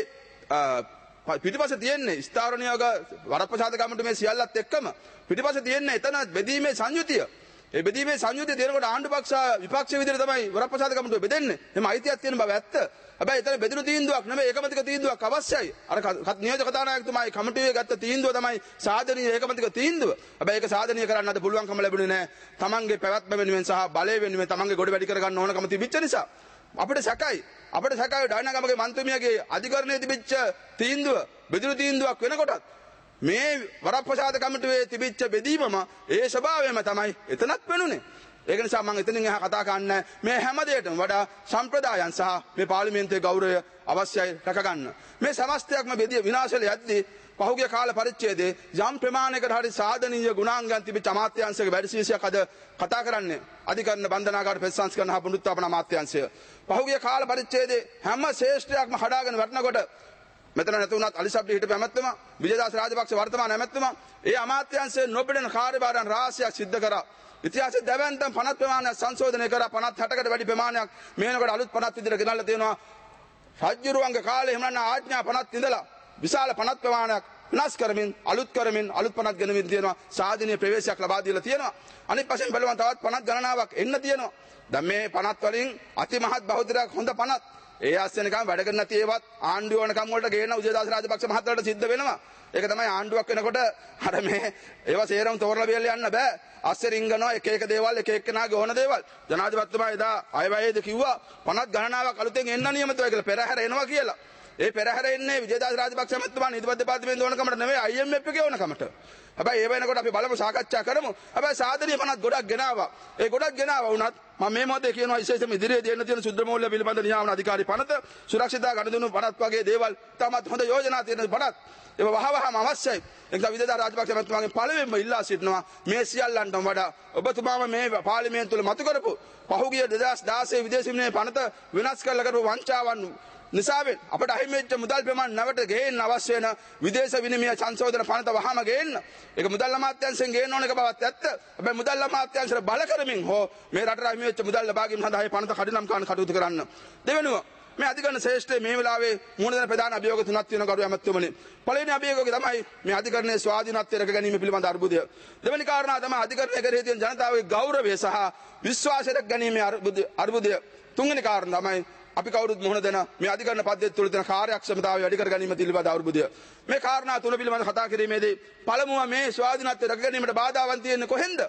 පිටිපස්සේ තියෙන්නේ ස්ථාවර නියෝග වරප්‍රසාද කමිටුවේ මේ සියල්ලත් එක්කම පිටිපස්සේ තියෙන්නේ එතන බෙදීමේ සංයුතිය. ඒ බෙදීමේ සංයුතිය දෙනකොට ආණ්ඩු පක්ෂ විපක්ෂ විදිහට තමයි වරප්‍රසාද කමිටුව බෙදෙන්නේ. එහම අයිතියක් තියෙන බව ඇත්ත. හැබැයි එතන බෙදුණු තීන්දුවක් නෙමෙයි ඒකමතික තීන්දුවක් අවශ්‍යයි. අර නියෝජක කතානායකතුමායි කමිටුවේ ගත්ත තීන්දුව තමයි සාධනීය ඒකමතික තීන්දුව. හැබැයි ඒක සාධනීය කරන්න අද පුළුවන්කම ලැබුණේ නැහැ. තමන්ගේ පැවැත්ම වෙනුවෙන් සහ බලය වෙනුවෙන් තමන්ගේ ගොඩ වැඩි කරගන්න ඕනකම තිබිච්ච නිසා. අපිට සැකයි. අපිට සැකයි ඩයිනාගමගේ මන්ත්‍රීමියගේ අධිකරණයේ තිබිච්ච තීන්දුව බෙදුණු තීන්දුවක් වෙනකොටත් මේ වරප්‍රසාද කමිටුවේ තිබිච්ච බෙදීමම ඒ ස්වභාවයම තමයි එතනත් වෙනුනේ. ඒක නිසා මම එතනින් එහා කතා කරන්නේ මේ හැම දෙයකටම වඩා සම්ප්‍රදායන් සහ මේ පාර්ලිමේන්තුවේ ගෞරවය අවශ්‍යයි රැකගන්න. මේ සමස්තයක්ම බෙදිය විනාශල යද්දී පහුගිය කාල පරිච්ඡේදයේ යම් ප්‍රමාණයකට හරි සාධනීය ගුණාංගයන් තිබිච්ච අමාත්‍යාංශයක වැඩසීසියක් අද කතා කරන්නේ අධිකරණ බන්ධනාගාර ප්‍රතිසංස්කරණ කරන හා පුනරුත්ථාපන අමාත්‍යාංශය. පහුගිය කාල පරිච්ඡේදයේ හැම ශ්‍රේෂ්ඨයක්ම හදාගෙන වටනකොට මෙතන නැතුණත් අලිසබ්ඩි හිටපු ඇමැත්තුමා විජේදාස රාජපක්ෂ වර්තමාන ඇමැත්තුමා ඒ අමාත්‍යාංශයේ නොබෙදෙන කාර්යභාරයන් රාශියක් සිද්ධ කරා. ඉතිහාසයේ දැවැන්තම් පනත් ප්‍රමාණයක් සංශෝධනය කරා පනත් හැටකට වැඩි ප්‍රමාණයක් මේනකොට අලුත් පනත් විදිහට ගෙනල්ලා තියෙනවා. රජ්ජුරුවන්ගේ කාලේ එහෙම නැත්නම් ආඥා පනත් ඉඳලා විශාල පනත් ප්‍රමාණයක් විනාශ කරමින් අලුත් කරමින් අලුත් පනත් ගෙනමින් තියෙනවා. සාධනීය ප්‍රවේශයක් ලබා දීලා තියෙනවා. අනිත් පස්සෙන් බලුවන් තවත් පනත් ගණනාවක් එන්න තියෙනවා. දැන් මේ පනත් වලින් අතිමහත් බහුතරයක් හොඳ පනත් ඒ ආස්සේ නිකන් වැඩ කරන නැති ඒවත් ආණ්ඩුව ඕනකම් වලට ගේන විජේදාස රාජපක්ෂ මහත්තයාට සිද්ධ වෙනවා. ඒක තමයි ආණ්ඩුවක් වෙනකොට අර මේ ඒවා සේරම තෝරලා බෙල්ල යන්න බෑ. අස්සේ රින්ගනවා එක එක දේවල් එක එක්කෙනාගේ ඕන දේවල්. ජනාධිපතිතුමා එදා අයවැයේද කිව්වා පනත් ගණනාවක් අලුතෙන් එන්න නියමිතයි කියලා පෙරහැර එනවා කියලා. ඒ පෙරහැර එන්නේ විජේදාස රාජපක්ෂ මහත්මයා නීතිපති දෙපාර්තමේන්තුව ඕනකමට නෙවෙයි අයි එම් එෆ් එකේ ඕනකමට. හැබැයි ඒ වෙනකොට අපි බලමු සාකච්ඡා කරමු. හැබැයි සාධනීය පනත් ගොඩක් ගෙනාවා. ඒ ගොඩක් ගෙනාවා වුණත් මම මේ මොහොතේ කියනවා විශේෂයෙන්ම ඉදිරියේදී එන්න තියෙන සුද්ධ මූල්‍ය පිළිබඳ නියාමන අධිකාරී පනත සුරක්ෂිතා ගණදුණු පනත් වගේ දේවල් තමත් හොඳ යෝජනා තියෙන පනත් ඒව වහවහම අවශ්‍යයි. ඒක තමයි විජේදාස රාජපක්ෂ මහත්මයාගේ පළවෙනිම ඉල්ලා සිටිනවා මේ සියල්ලන්ටම වඩා ඔබතුමාම මේ පාර්ලිමේන්තුව තුළ මතු කරපු පහුගිය දෙදහස් දාසය විදේශ විනිමය පනත වෙනස් කරලා කරපු වංචාවන් නිසාවෙන් අපට අහිමි වෙච්ච මුදල් ප්‍රමාණ නැවට ගේන්න අවශ්‍ය වෙන විදේශ විනිමය සංශෝධන පනත වහම ගේන්න. ඒක මුදල් අමාත්‍යාංශයෙන් ගේන්න ඕන එක බවත් ඇත්ත. හැබැයි මුදල් අමාත්‍යාංශයට බල කරමින් හෝ මේ රටට අහිමි වෙච්ච මුදල් ලබා ගැනීම සඳහා මේ පනත කඩිනම් කරන්න කටයුතු කරන්න. දෙවෙනුව මේ අධිකරණ ශ්‍රේෂ්ඨයේ මේ වෙලාවේ මුහුණ දෙන ප්‍රධාන අභියෝග තුනක් තියෙනවා ගරු ඇමතුමනි. පළවෙනි අභියෝගය තමයි මේ අධිකරණයේ ස්වාධීනත්වය රැක ගැනීම පිළිබඳ අර්බුදය. දෙවෙනි කාරණා තමයි අධිකරණය කෙරෙහි තියෙන ජනතාවගේ ගෞරවය සහ විශ්වාසය රැක ගැනීමේ අර්බුදය. තුන්වෙනි කාරණා තමයි අපි කවුරුත් මුහුණ දෙන මේ අධිකරණ පද්ධතිය තුළ තියෙන කාර්යක්ෂමතාවය වැඩි කර ගැනීම පිළිබඳ අර්බුදය. මේ කාරණා තුන පිළිබඳ කතා කිරීමේදී පළමුව මේ ස්වාධීනත්වය රැක ගැනීමට බාධාවන් තියෙන්නේ කොහෙන්ද?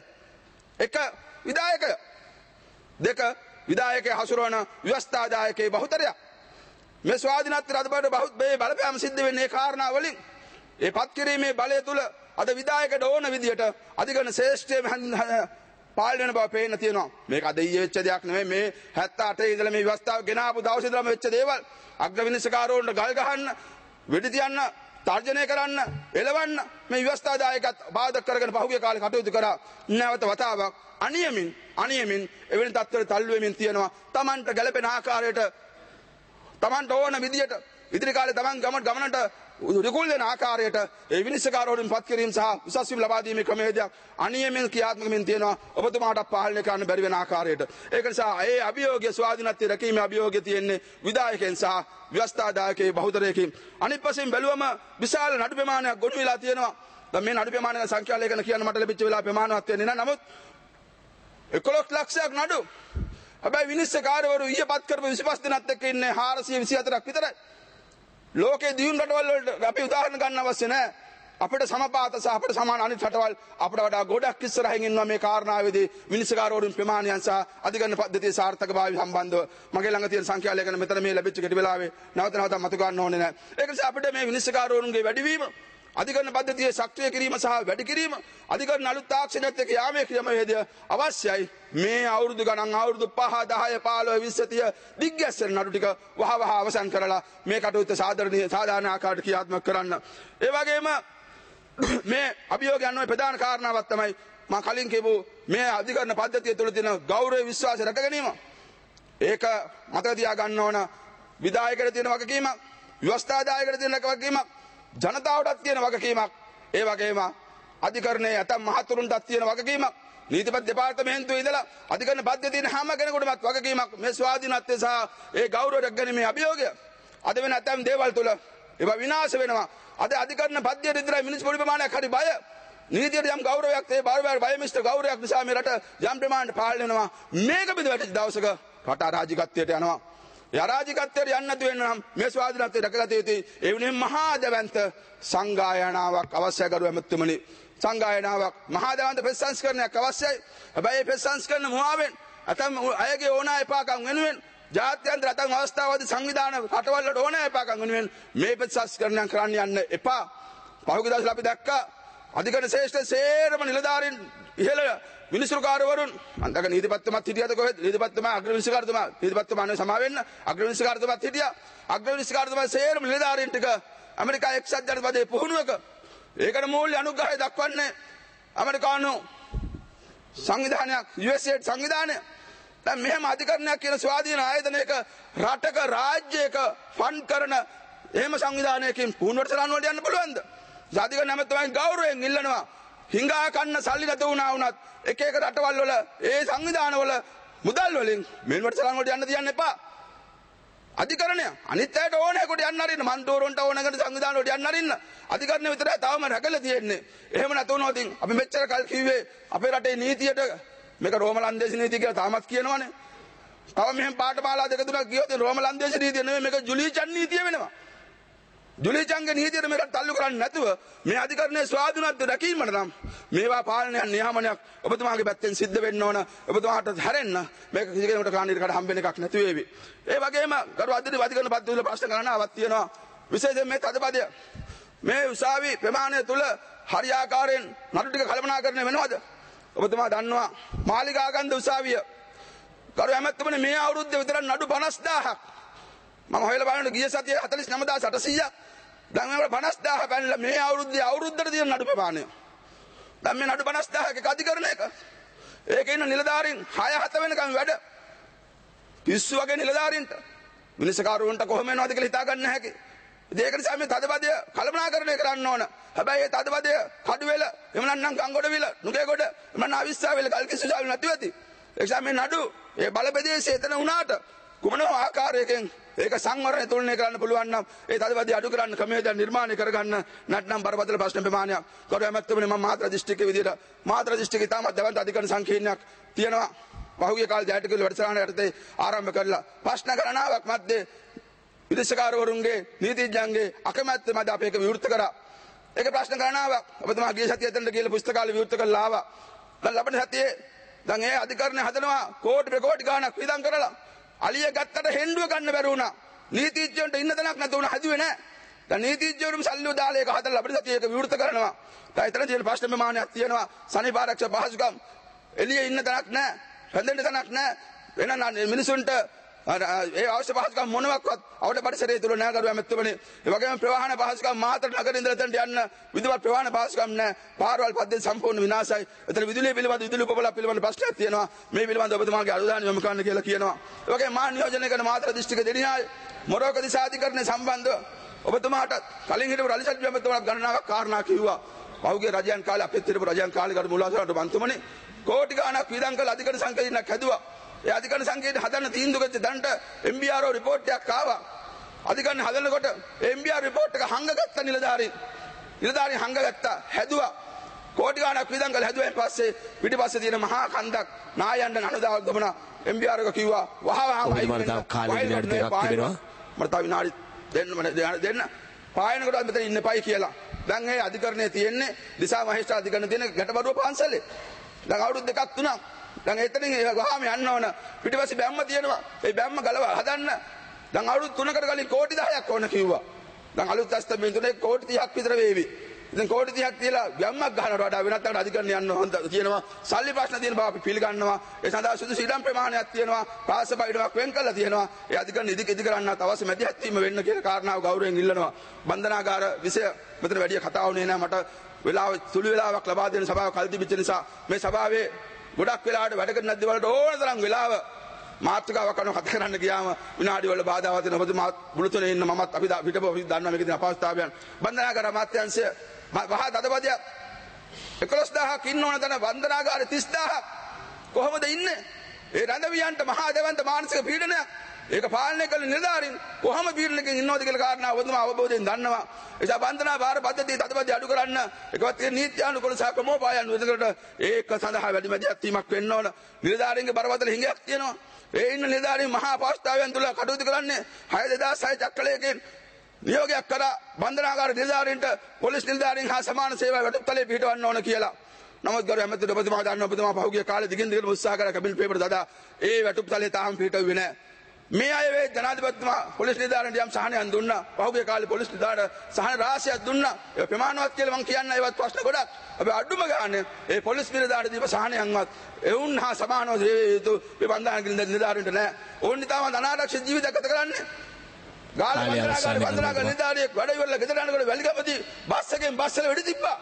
එක විධායකය. දෙක විධායකයේ හසුරවන ව්‍යවස්ථාදායකයේ බහුතරයක්. මේ ස්වාධීනත්වය රද බවට බහුත් මේ බලපෑම සිද්ධ වෙන්නේ මේ කාරණා වලින්. ඒ පත් කිරීමේ බලය තුල අද විධායකයට ඕන විදියට අධිකරණ ශ්‍රේෂ්ඨයේ පාලන බව පේන්න තියෙනවා. මේක අද ඊයේ වෙච්ච දෙයක් නෙමෙයි. මේ හැත්තෑ අටේ ඉඳලා මේ ව්‍යවස්ථාව ගෙනාවු දවසේ ඉඳලාම වෙච්ච දේවල්. අග්‍ර විනිශ්චයකාරවරුන්ට ගල් ගහන්න, වෙඩි තියන්න, තර්ජනය කරන්න, එලවන්න මේ ව්‍යවස්ථාදායකත් බාධක කරගෙන පහුගිය කාලේ කටයුතු කරා. නැවත වතාවක් අනියමින් අනියමින් එවැනි තත්ත්වවල තල්ලු වෙමින් තියෙනවා. Tamanට ගැළපෙන ආකාරයට Tamanට ඕන විදියට ඉදිරි කාලේ Taman ගමන ගමනට රිකුල් වෙන ආකාරයට ඒ විනිශ්චයකාරවරුන් පත් කිරීම සහ උසස් වීම ලබා දීමේ ක්‍රමවේදයක් අනියමෙන් ක්‍රියාත්මකමින් තියෙනවා ඔබතුමාට පාලනය කරන්න බැරි වෙන ආකාරයට. ඒක නිසා ඒ අභියෝගය ස්වාධීනත්වයේ රැකීමේ අභියෝගය තියෙන්නේ විධායකයන් සහ ව්‍යවස්ථාදායකයේ බහුතරයකින්. අනිත් පස්සෙන් බැලුවම විශාල නඩු ප්‍රමාණයක් ගොනු වෙලා තියෙනවා. දැන් මේ නඩු ප්‍රමාණය සංඛ්‍යා ලේඛන කියන්න මට ලැබිච්ච වෙලාව ප්‍රමාණවත් වෙන්නේ නැහැ. නමුත් එකොළොස් ලක්ෂයක් නඩු හැබැයි විනිශ්චයකාරවරු ඊයේ පත් කරපු විසිපස් දිනත් එක්ක ඉන්නේ හාරසිය විසිහතරක් විතරයි. ලෝකේ දියුණු රටවල් වලට අපි උදාහරණ ගන්න අවශ්‍ය නැහැ. අපිට සමපාත සහ අපිට සමාන අනිත් රටවල් අපිට වඩා ගොඩක් ඉස්සරහින් ඉන්නවා මේ කාරණාවේදී විනිශ්චයකාරවරුන් ප්‍රමාණයන් සහ අධිකරණ පද්ධතියේ සාර්ථකභාවය සම්බන්ධව මගේ ළඟ තියෙන සංඛ්‍යා ලේඛන මෙතන මේ ලැබිච්ච කෙටි වෙලාවේ නැවත නැවත මතු ගන්න ඕනේ නැහැ. ඒක නිසා අපිට මේ විනිශ්චයකාරවරුන්ගේ වැඩිවීම අධිකරණ පද්ධතියේ ශක්තිය කිරීම සහ වැඩි කිරීම අධිකරණ අලුත් තාක්ෂණයත් එක්ක යාමේ ක්‍රමවේදය අවශ්‍යයි. මේ අවුරුදු ගණන් අවුරුදු පහ දහය පහළොව විස්ස තිහ දිග්ගැස්සෙන නඩු ටික වහ වහ අවසන් කරලා මේ කටයුත්ත සාධාරණ සාධාරණ ආකාරයට ක්‍රියාත්මක කරන්න. ඒ වගේම මේ අභියෝගයන් වල ප්‍රධාන කාරණාවක් තමයි මම කලින් කියපු මේ අධිකරණ පද්ධතිය තුළ තියෙන ගෞරව විශ්වාසය රැක ගැනීම. ඒක මතක තියා ගන්න ඕන. විධායකයට තියෙන වගකීමක්, ව්‍යවස්ථාදායකයට තියෙන වගකීමක්, ජනතාවටත් තියෙන වගකීමක්. ඒ වගේම අධිකරණයේ ඇතම් මහතුරුන්ටත් තියෙන වගකීමක්. නීතිපති දෙපාර්තමේන්තුවේ ඉඳලා අධිකරණ පද්ධතියේ තියෙන හැම කෙනෙකුටමත් වගකීමක්. මේ ස්වාධීනත්වය සහ ඒ ගෞරවය රැක ගැනීමේ අභියෝගය. අද වෙන ඇතම් දේවල් තුළ ඒවා විනාශ වෙනවා. අද අධිකරණ පද්ධතියට ඉදිරිය මිනිස් පොඩි ප්‍රමාණයක් හරි බය. නීතියට යම් ගෞරවයක් තේ බාරවැල් බයමිෂ්ඨ ගෞරවයක් නිසා මේ රට යම් ප්‍රමාණයට පාලනය වෙනවා. මේක බිඳ වැටිච්ච දවසක රට අරාජිකත්වයට යනවා. ඒ අරාජිකත්වයට යන්නේ නැති වෙන්න නම් මේ ස්වාධීනත්වය රැකගත යුතුයි. ඒ වෙනුවෙන් මහා දැවැන්ත සංගායනාවක් අවශ්‍යයි කරු ඇමතුමනි. සංගායනාවක් මහා දැවැන්ත ප්‍රතිසංස්කරණයක් අවශ්‍යයි. හැබැයි මේ ප්‍රතිසංස්කරණ මුවාවෙන් අතම් අයගේ ඕනා එපාකම් වෙනුවෙන් ජාත්‍යන්තර අතම් අවස්ථාවාදී සංවිධාන රටවල් වලට ඕනෑ එපාකම් වෙනුවෙන් මේ ප්‍රතිසංස්කරණයන් කරන්න යන්න එපා. පහුගිය දවස්වල අපි දැක්කා අධිකරණ ශ්‍රේෂ්ඨ සේරම නිලධාරීන් ඉහළ විනිශ්චයකාරවරුන් අන්තක නීතිපතිතුමාත් හිටියද කොහෙද? නීතිපතිතුමා අග්‍ර විනිශ්චයකාරතුමා නීතිපතිතුමා නෙවෙයි සමා වෙන්න අග්‍ර විනිශ්චයකාරතුමාත් හිටියා. අග්‍ර විනිශ්චයකාරතුමා සේරම නිලධාරීන් ටික ඇමරිකා එක්සත් ජනපදයේ පුහුණුවක. ඒකට මූල්‍ය අනුග්‍රහය දක්වන්නේ ඇමරිකානු සංවිධානයක් යු එස් ඒඩ් සංවිධානය. දැන් මෙහෙම අධිකරණයක් කියන ස්වාධීන ආයතනයක රටක රාජ්‍යයක ෆන්ඩ් කරන එහෙම සංවිධානයකින් පුහුණුවට සරණ වලට යන්න පුළුවන්ද? ජාතික නැමැතුමෙන් ගෞරවයෙන් ඉල්ලනවා. හිඟා කන්න සල්ලි නැතු වුණා වුණත් එක එක රටවල් වල ඒ සංවිධාන වල මුදල් වලින් මෙන්වට සරණ වලට යන්න තියන්න එපා. අධිකරණය අනිත් අයට ඕනේ කොට යන්න අරින්න මන්තෝරන්ට ඕනකට සංවිධාන වලට යන්න අරින්න. අධිකරණය විතරයි තාම රැකලා තියෙන්නේ. එහෙම නැතුනොත් අපි මෙච්චර කල් කිව්වේ අපේ රටේ නීතියට මේක රෝම ලන්දේසි නීතිය කියලා තාමත් කියනවනේ. තව මෙහෙම පාඨමාලා දෙක තුනක් ගියොත් රෝම ලන්දේසි නීතිය නෙමෙයි මේක ජුලීචන් නීතිය වෙනවා. ජුලීචන්ගේ නීතියට මේක තල්ලු කරන්නේ නැතුව මේ අධිකරණයේ ස්වාධීනත්වය රැකීමට නම් මේවා පාලනයක් නියාමනයක් ඔබතුමාගේ පැත්තෙන් සිද්ධ වෙන්න ඕන. ඔබතුමාට හැරෙන්න මේක කිසි කෙනෙකුට කාණීරකට හම්බෙන එකක් නැති වේවි. ඒ වගේම ගරු අධිකරණ අධිකරණ පද්ධතිය වල ප්‍රශ්න ගණනාවක් තියෙනවා. විශේෂයෙන් මේ තදපදය මේ උසාවි ප්‍රමාණය තුල හරියාකාරයෙන් නඩු ටික කළමනාකරණය වෙනවද? ඔබතුමා දන්නවා මාලිගාගන්ධ උසාවිය කරු ඇමතුමනි මේ අවුරුද්දේ විතර නඩු පනස් දාහක් මම හොයලා බලනකොට ගිය සතියේ හතළිස් නව දාස් අටසීයක් දැන් මේ පනස් දාහ පැනලා මේ අවුරුද්දේ අවුරුද්දට තියෙන නඩු ප්‍රමාණය දැන් මේ නඩු පනස් දාහක එක අධිකරණයක ඒකේ ඉන්න නිලධාරීන් හය හත වෙනකම් වැඩ පිස්සු වගේ නිලධාරීන්ට මිනිස්සුකාරුන්ට කොහොම වෙනවද කියලා හිතා ගන්න හැකි. ඒක නිසා මේ තදබදය කළමනාකරණය කරන්න ඕන. හැබැයි මේ තදබදය කඩුවෙල එහෙම නැත්නම් ගංගොඩවිල නුගේගොඩ එහෙම නැත්නම් අවිස්සාවෙල කල්කිස්සුසාවෙල නැති වෙති. ඒ නිසා මේ නඩු ඒ බලපෙදේශයේ එතන වුණාට කුමන ආකාරයකින් ඒක සංවරණය තුලනේ කරන්න පුළුවන් නම් ඒ තදබදය අඩු කරන්න ක්‍රමවේදයන් නිර්මාණය කරගන්න නැත්නම් බරපතල ප්‍රශ්න ප්‍රමාණයක් කරු ඇමතුමනි මම මාත්‍ර දිස්ත්‍රික්කයේ විදිහට මාත්‍ර දිස්ත්‍රික්කේ තාමත් දැවන්ත අධිකරණ සංකීර්ණයක් තියෙනවා. පහුගිය කාලේ ජයට කිව්ල වැඩසටහන යටතේ ආරම්භ කරලා ප්‍රශ්න ගණනාවක් මැද්දේ විනිශ්චයකාරවරුන්ගේ නීතිඥයන්ගේ අකමැත්ත මැද අපි ඒක විවෘත කරා. ඒක ප්‍රශ්න ගණනාවක් ඔබතුමා ගිය සතියේ එතනට ගිහලා පුස්තකාලේ විවෘත කරලා ආවා. දැන් ලබන සතියේ දැන් ඒ අධිකරණය හදනවා කෝටි ප්‍රකෝටි ගාණක් වියදම් කරලා. අලිය ගත්තට හෙන්ඩුව ගන්න බැරි වුණා. නීතිඥයන්ට ඉන්න තැනක් නැතු වුණා හදුවේ නැහැ. දැන් නීතිඥයන්ට සල්ලි දාලා ඒක හදලා ලබන සතියේ ඒක විවෘත කරනවා. දැන් එතන තියෙන ප්‍රශ්න ප්‍රමාණයක් තියෙනවා. සනීපාරක්ෂක පහසුකම් එළියේ ඉන්න තැනක් නැහැ. හැදෙන්න තැනක් නැහැ. වෙන මිනිසුන්ට ඒ අවශ්‍ය පහසුකම් මොනවාක්වත් අවුල පරිසරය තුල නැහැ කරු ඇමතුමනි. ඒ වගේම ප්‍රවාහන පහසුකම් මාතර නගර ඉඳලා එතනට යන්න විදුලි ප්‍රවාහන පහසුකම් නැහැ. පාරවල් පද්ධතිය සම්පූර්ණ විනාශයි. එතන විදුලිය පිළිබඳ විදුලි උපකරණ පිළිබඳ ප්‍රශ්නයක් තියෙනවා. මේ පිළිබඳව ඔබතුමාගේ අනුදාන යොමු කරන්න කියලා කියනවා. ඒ වගේම මා නියෝජනය කරන මාතර දිස්ත්‍රික්ක දෙනියාය මොරෝක දිසාධිකරණය සම්බන්ධව ඔබතුමාට කලින් හිටපු රලිසල් ඇමතුමාට ගණනාවක් කාරණා කිව්වා. පහුගිය රජයන් කාලේ අපිත් හිටපු රජයන් කාලේ කරු මුලාසරට බන්තුමනි කෝටි ගාණක් වියදම් කළ අධිකරණ සංකීර්ණයක් හැදුවා. ඒ අධිකරණ සංකීර්ණ හදන්න තීන්දුව ගත්ත දන්ට එම් බී ආර් ඕ රිපෝට් එකක් ආවා. අධිකරණ හදනකොට එම් බී ආර් රිපෝට් එක හංගගත්ත නිලධාරීන්. නිලධාරීන් හංගගත්තා හැදුවා. කෝටි ගාණක් වියදම් කළ හැදුවෙන් පස්සේ පිටිපස්සේ තියෙන මහා කන්දක් නායන්න නනුදාවක් ගමන එම් බී ආර් එක කිව්වා වහවහම
ඔබතුමාට තව කාලෙ විනාඩි දෙකක් තිබෙනවා.
මට තව විනාඩි දෙන්න මට දෙන්න පායනකොට මෙතන ඉන්න පයි කියලා. දැන් මේ අධිකරණයේ තියෙන්නේ දිසා මහේස්ත්‍රාත් අධිකරණයේ තියෙන ගැටබරුව පන්සලේ. දැන් අවුරුදු දෙකක් තුනක්. දැන් එතනින් ඒ ගහම යන්න ඕන. පිටිපස්සේ බැම්ම තියෙනවා. ඒ බැම්ම ගලවා හදන්න. දැන් අවුරුදු තුනකට කලින් කෝටි දහයක් ඕන කිව්වා. දැන් අලුත් අස්තමේන්තුවේ කෝටි තිහක් විතර වේවි. ඉතින් කෝටි තිහක් තියලා බැම්මක් ගහනවට වඩා වෙනත් අකට අධිකරණ යන්න හොඳ කියනවා. සල්ලි ප්‍රශ්න තියෙන බව අපි පිළිගන්නවා. ඒ සඳහා සුදුසු ඉඩම් ප්‍රමාණයක් තියෙනවා. පාසප ඉඩමක් වෙන් කරලා තියෙනවා. ඒ අධිකරණ ඉදි ඉදි කරන්නත් අවශ්‍ය මැදිහත් වීම වෙන්න කියලා කාරණාව ගෞරවයෙන් ඉල්ලනවා. බන්ධනාගාර විෂය මෙතන වැඩි කතා වුණේ නැහැ. මට වෙලාව සුළු වෙලාවක් ලබා දෙන සභාව කල් තිබිච්ච නිසා මේ සභාවේ ගොඩක් වෙලාවට වැඩ කරන නැද්ද වලට ඕන තරම් වෙලාව මාත්‍රකාවක් කරන කතා කරන්න ගියාම විනාඩි වල බාධාවත් වෙන ඔබතුමා බුලුතුනේ ඉන්න මමත් අපි පිටපො අපි දන්නවා මේකේ තියෙන අපහසුතාවයන්. බන්ධනාගාර අමාත්‍යාංශය වහා දඩබදියක් එකොළොස් දහසක් ඉන්න ඕන තැන බන්ධනාගාර තිස් දහසක් කොහොමද ඉන්නේ? ඒ රැඳවියන්ට මහා දෙවන්ත මානසික පීඩනයක්. ඒක පාලනය කළ නිලධාරීන් කොහොම පීඩනකින් ඉන්නවද කියලා කාරණා ඔබතුමා අවබෝධයෙන් දන්නවා. ඒ නිසා බන්ධනා භාර පද්ධතිය තදබදිය අඩු කරන්න ඒකවත් තියෙන නීත්‍යානුකූල සහ ක්‍රමෝපායන් වෙනකොට ඒක සඳහා වැඩි මැදිහත් වීමක් වෙන්න ඕන. නිලධාරීන්ගේ බරපතල හිඟයක් තියෙනවා. ඒ ඉන්න නිලධාරීන් මහා අපහසුතාවයන් තුල කටයුතු කරන්නේ හය දෙදාස් හය චක්‍රලයකින් නියෝගයක් කරා බන්ධනාගාර නිලධාරීන්ට පොලිස් නිලධාරීන් හා සමාන සේවා වැටුප්තලයේ පිටවන්න ඕන කියලා. නමුත් ගරු ඇමතිතුමා ඔබතුමා දන්නවා ඔබතුමා පහුගිය කාලේ දිගින් දිගටම උත්සාහ කරා කැබිනට් පේපර් දාලා ඒ වැටුප්තලයේ තාම පිටවෙන්නේ නැහැ. මේ අය වේ ජනාධිපතිතුමා පොලිස් නිලධාරීන්ට යම් සහනයක් දුන්නා. පහුගිය කාලේ පොලිස් නිලධාරීන්ට සහන රාශියක් දුන්නා. ඒ ප්‍රමාණවත් කියලා මම කියන්න ඒවත් ප්‍රශ්න ගොඩක්. අපි අඩුම ගානේ ඒ පොලිස් නිලධාරීන් දීප සහනයක්වත් එවුන් හා සමානව යුතු මේ බන්ධනාගාර නිලධාරීන්ට නැහැ. ඕන් තාම අනාරක්ෂිත ජීවිතයක් ගත කරන්නේ. ගාල බන්ධනාගාර බන්ධනාගාර නිලධාරියෙක් වැඩ ඉවරලා ගෙදර යනකොට වැලිගමදී බස් එකෙන් බස් වල වෙඩි තිබ්බා.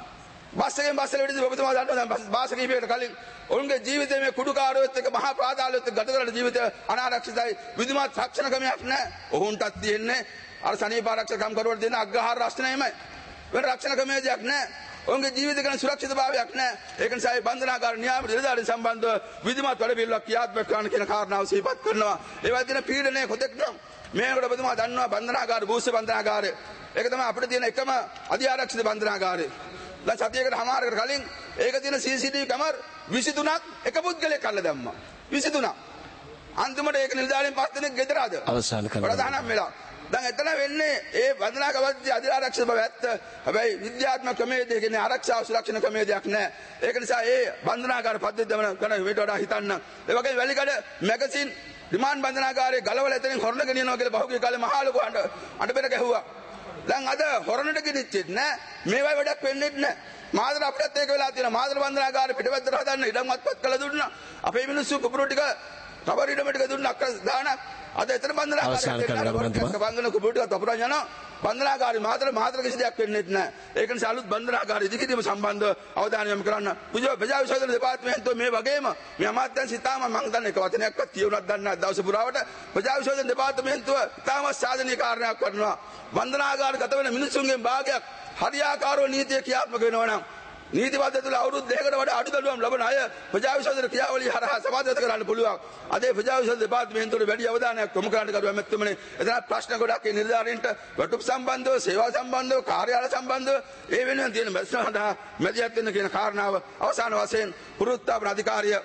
බස් එකෙන් බස් වල වෙඩි තිබ්බා. ඔබතුමා දන්නවා දැන් බස් කීපයකට කලින් ඔවුන්ගේ ජීවිතේ මේ කුඩුකාරයොත් එක්ක මහා ප්‍රාදාලයොත් එක්ක ගත කරන ජීවිතය අනාරක්ෂිතයි. විධිමත් රක්ෂණ ක්‍රමයක් නැහැ. ඔවුන්ටත් තියෙන්නේ අර සනීප ආරක්ෂකම් කරුවට දෙන අග්‍රහාර රක්ෂණයමයි. වෙන රක්ෂණ ක්‍රමයක් නැහැ. ඔවුන්ගේ ජීවිත ගැන සුරක්ෂිතභාවයක් නැහැ. ඒක නිසා මේ බන්ධනාගාර නියාම නිලධාරීන් සම්බන්ධව විධිමත් වැඩ පිළිවෙලක් ක්‍රියාත්මක කරන්න කියන කාරණාව සිහිපත් කරනවා. ඒ වගේම පීඩනය කොතෙක් නම් මේකට ඔබතුමා දන්නවා බන්ධනාගාර භූස්ස බන්ධනාගාරය. ඒක තමයි අපිට තියෙන එකම අධිආරක්ෂිත බන්ධනාගාරය. දැන් සතියකට හමාරකට කලින් ඒක තියෙන සී සී ටී වී කැමර විසි තුනක් එක පුද්ගලයෙක් අල්ල දැම්මා. විසි තුනක්. අන්තිමට ඒක නිලධාරීන් පස් දෙනෙක් ගෙදර ආද.
අවසන් කරනවා.
ප්‍රධානම් වෙලා. දැන් එතන වෙන්නේ ඒ බන්ධනාගාරයේ අධිආරක්ෂිත බව ඇත්ත. හැබැයි විද්‍යාත්මක ක්‍රමයේදී කියන්නේ ආරක්ෂා සුරක්ෂණ ක්‍රමයේදීක් නැහැ. ඒක නිසා ඒ බන්ධනාගාර පද්ධතිය දමන කරන මේට වඩා හිතන්න. ඒ වගේම වැලිකඩ මැගසින් රිමාන්ඩ් බන්ධනාගාරයේ ගලවලා එතනින් හොරණ ගෙනියනවා කියලා බහුගිය කාලේ මහා ලොකු අඬ අඬ පෙර ගැහුවා. දැන් අද හොරණට ගෙනිච්චෙත් නෑ. මේවයි වැඩක් වෙන්නේ නැහැ. මාතර අපිටත් ඒක වෙලා තියෙනවා. මාතර බන්ධනාගාරේ පිටපැත්තට හදන්න ඉඩම් අත්පත් කළ දුන්නා. අපේ මිනිස්සු කුපුරු ටික රබර් ඉඩම ටික දුන්නා අක්ක දාන. අද එතන බන්ධනාගාරේ බන්ධන කුපුරු ටික තපුරන් යනවා. බන්ධනාගාරේ මාතර මාතර කිසි දෙයක් වෙන්නේ නැහැ. ඒක නිසා අලුත් බන්ධනාගාර ඉදිකිරීම සම්බන්ධව අවධානය යොමු කරන්න. ප්‍රජා විශ්වවිද්‍යාල දෙපාර්තමේන්තුව මේ වගේම මේ අමාත්‍යංශ ඉතාම මම දන්නේ එක වචනයක්වත් කියුණත් දන්නේ නැහැ දවස පුරාවට ප්‍රජා විශ්වවිද්‍යාල දෙපාර්තමේන්තුව ඉතාම සාධනීය කාර්යයක් කරනවා. බන්ධනාගාර ගත වෙන මිනිසුන්ගේ භාගයක් හරියාකාරව නීතිය ක්‍රියාත්මක වෙනවා නම් නීති පද්ධතිය තුළ අවුරුදු දෙකකට වඩා අඩු දඩුවම් ලබන අය ප්‍රජා විශ්වවිද්‍යාල ක්‍රියාවලිය හරහා සමාජගත කරන්න පුළුවන්. අද ඒ ප්‍රජා විශ්වවිද්‍යාල දෙපාර්තමේන්තුවේ වැඩි අවධානයක් යොමු කරන්න කරුවා මෙතුමනේ. එතන ප්‍රශ්න ගොඩක් ඒ නිලධාරීන්ට වටුප් සම්බන්ධව, සේවා සම්බන්ධව, කාර්යාල සම්බන්ධව ඒ වෙනුවෙන් තියෙන ප්‍රශ්න හදා මැදිහත් වෙන්න කියන කාරණාව අවසාන වශයෙන් පුනරුත්ථාපන අධිකාරිය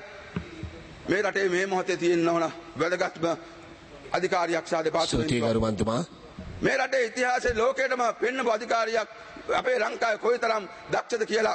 මේ රටේ මේ මොහොතේ තියෙන ඕන වැදගත්ම අධිකාරියක් සහ දෙපාර්තමේන්තුව. මේ රටේ ඉතිහාසයේ ලෝකයටම පෙන්වපු අධිකාරියක් අපේ ලංකාවේ කොයිතරම් දක්ෂද කියලා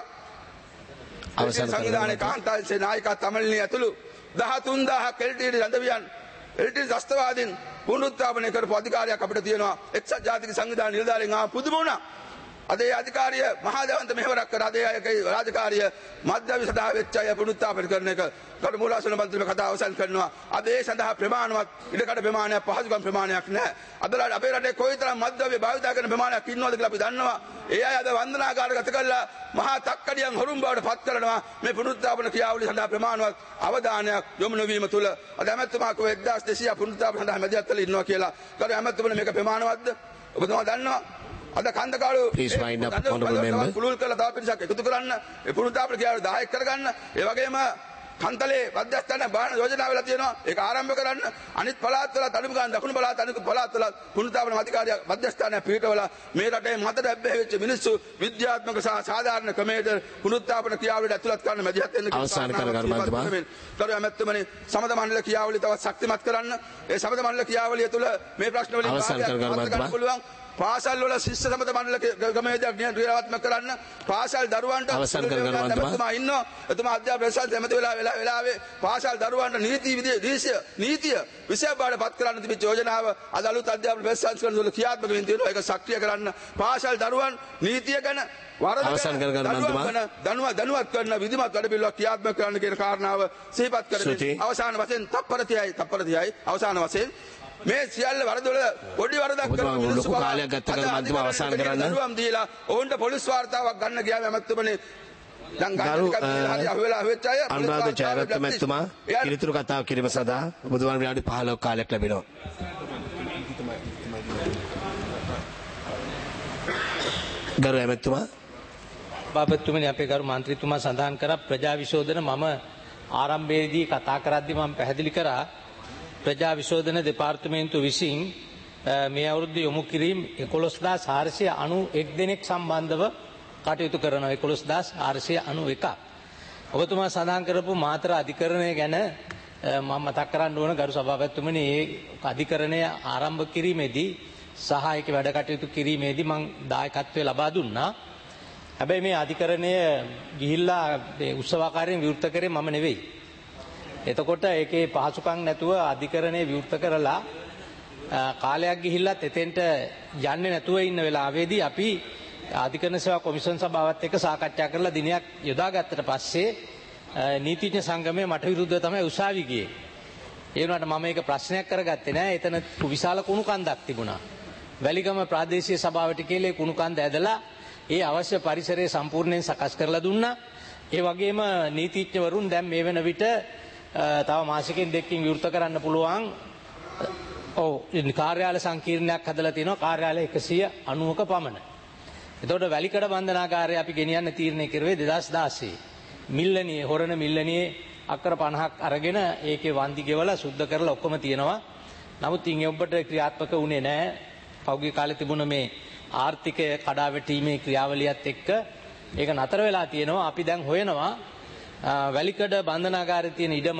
අවසන් සංවිධානයේ කාන්තාංශේ නායිකා තමල්නී ඇතුළු දහතුන් දහසක් එල් ටී ඩී රැඳවියන් එල් ටී ඩී ත්‍රස්තවාදීන් පුනරුත්ථාපනය කරපු අධිකාරියක් අපිට තියෙනවා. එක්සත් ජාතික සංවිධාන නිලධාරීන් ආ පුදුම වුණා. අද ඒ අධිකාරිය මහා දවන්ත මෙහෙවරක් කර අද ඒ රාජකාරිය මධ්‍යවි සඳහා වෙච්ච අය පුනරුත්ථාපන කරන එක කරු මූලාසන මන්ත්‍රීතුමා කතාව අවසන් කරනවා. අද ඒ සඳහා ප්‍රමාණවත් ඉඩකඩ ප්‍රමාණයක් පහසුකම් ප්‍රමාණයක් නැහැ. අද අපේ රටේ කොයිතරම් මධ්‍යවි භාවිතා කරන ප්‍රමාණයක් ඉන්නවද කියලා අපි දන්නවා. ඒ අය අද වන්දනාගාර ගත කරලා මහා තක්කඩියන් හොරුම් බවට පත් කරනවා. මේ පුනරුත්ථාපන ක්‍රියාවලිය සඳහා ප්‍රමාණවත් අවධානයක් යොමු නොවීම තුළ අද ඇමතුමා කෝ එක්දාස් දෙසීය පුනරුත්ථාපන සඳහා මැදිහත් වෙලා ඉන්නවා කියලා. කරු ඇමතුමනේ මේක ප්‍රමාණවත්ද? ඔබතුමා දන්නවා? අද කන්දකාළු පුළුල් කරලා තව පිරිසක් එකතු කරන්න ඒ පුනරුත්ථාපන ක්‍රියාවලිය දහයක් කරගන්න. ඒ වගේම කන්තලේ මධ්‍යස්ථාන බාහන යෝජනා වෙලා තියෙනවා. ඒක ආරම්භ කරන්න. අනිත් පළාත් වල අඩුම ගන්න දකුණු පළාත් අනිත් පළාත් වල පුනරුත්ථාපන අධිකාරිය මධ්‍යස්ථානය පිටවලා මේ රටේ මතට ඇබ්බැහි වෙච්ච මිනිස්සු විද්‍යාත්මක සහ සාධාරණ ක්‍රමයකට පුනරුත්ථාපන ක්‍රියාවලියට ඇතුළත් කරන්න මැදිහත් වෙන්න
අවසන් කර ගන්න මන්දමා.
ගරු ඇමතුමනි සමද මණ්ඩල ක්‍රියාවලිය තවත් ශක්තිමත් කරන්න. ඒ සමද මණ්ඩල ක්‍රියාවලිය තුළ මේ ප්‍රශ්න වලින් කාර්යයක් ගන්න පුළුවන්. පාසල් වල ශිෂ්‍ය සමත මණ්ඩල ක්‍රමවේදයක් ක්‍රියාත්මක කරන්න. පාසල් දරුවන්ට
අවසන් කර ගන්න මන්දමා.
ඉන්නවා. එතුමා අධ්‍යාපන ප්‍රශාසන සමිති වෙලා වෙලා වෙලාවේ පාසල් දරුවන්ට නීති විදිය නීතිය විෂය බාරපත් කරන්න තිබිච්ච යෝජනාව අද අලුත් අධ්‍යාපන ප්‍රශාසන වල ක්‍රියාත්මක වෙන්න තියෙනවා. ඒක සක්‍රිය කරන්න. පාසල් දරුවන් නීතිය ගැන
අවසන් කර ගන්න මන්දමා.
දනුව දනුවත් කරන විධිමත් වැඩ පිළිවෙලක් ක්‍රියාත්මක කරන්න කියන කාරණාව සිහිපත් කරමින් අවසාන වශයෙන් තප්පර තිහයි තප්පර තිහයි අවසාන වශයෙන් මේ සියල්ල වරදොල පොඩි වරදක් කරන
ලොකු කාලයක් ගත කරන මන්දමා අවසන් කරන්න.
දරුවම් දීලා ඔවුන්ට පොලිස් වාර්තාවක් ගන්න ගියාම ඇමතුමනේ දැන් ගන්න හරි අහුවෙලා අහුවෙච්ච අය
අනුරාධ ජයරත්න මැතිතුමා පිළිතුරු කතාව කිරීම සඳහා බුදුන් විනාඩි පහළොව කාලයක් ලැබෙනවා. ගරු ඇමතුමා
බාපතුමනි අපේ ගරු මන්ත්‍රීතුමා සඳහන් කරා ප්‍රජා විශෝධන මම ආරම්භයේදී කතා කරද්දී මම පැහැදිලි කරා ප්‍රජා විශෝධන දෙපාර්තමේන්තුව විසින් මේ අවුරුද්දේ යොමු කිරීම එකොළොස් හදාස් හාරසිය අනූඑක දෙනෙක් සම්බන්ධව කටයුතු කරනවා. එකොළොස් හදාස් හාරසිය අනූඑක. ඔබතුමා සඳහන් කරපු මාතර අධිකරණය ගැන මම මතක් කරන්න ඕන ගරු සභාපතිතුමනි මේ අධිකරණය ආරම්භ කිරීමේදී සහ ඒක වැඩ කටයුතු කිරීමේදී මම දායකත්වය ලබා දුන්නා. හැබැයි මේ අධිකරණය ගිහිල්ලා මේ උත්සවාකාරයෙන් විවෘත කරේ මම නෙවෙයි. එතකොට ඒකේ පහසුකම් නැතුව අධිකරණය විවෘත කරලා කාලයක් ගිහිල්ලත් එතෙන්ට යන්නේ නැතුව ඉන්න වෙලාවේදී අපි අධිකරණ සේවා කොමිෂන් සභාවත් එක්ක සාකච්ඡා කරලා දිනයක් යොදාගත්තට පස්සේ නීතිඥ සංගමයේ මට විරුද්ධව තමයි උසාවි ගියේ. ඒ වුණාට මම මේක ප්‍රශ්නයක් කරගත්තේ නෑ. එතන විශාල කුණු කන්දක් තිබුණා. වැලිගම ප්‍රාදේශීය සභාවට කියලා කුණු කන්ද ඇදලා ඒ අවශ්‍ය පරිසරය සම්පූර්ණයෙන් සකස් කරලා දුන්නා. ඒ වගේම නීතිඥවරුන් දැන් මේ වෙන විට තව මාසිකෙන් දෙකකින් විවෘත කරන්න පුළුවන් ඔව් කාර්යාල සංකීර්ණයක් හදලා තිනවා. කාර්යාල එකසිය අනූක පමණ. එතකොට වැලිකඩ බන්ධනාගාරය අපි ගෙනියන්න තීරණය කරුවේ දෙදාස් දාසය. මිල්ලනියේ හොරණ මිල්ලනියේ අක්කර පනහක් අරගෙන ඒකේ වන්දි ගෙවලා සුද්ධ කරලා ඔක්කොම තියෙනවා. නමුත් ඉන් ඔබට ක්‍රියාත්මක වුණේ නැහැ. පෞද්ගලික කාලේ තිබුණ මේ ආර්ථිකය කඩාවැටීමේ ක්‍රියාවලියත් එක්ක ඒක නතර වෙලා තියෙනවා. අපි දැන් හොයනවා වැලිකඩ බන්ධනාගාරයේ තියෙන ඉඩම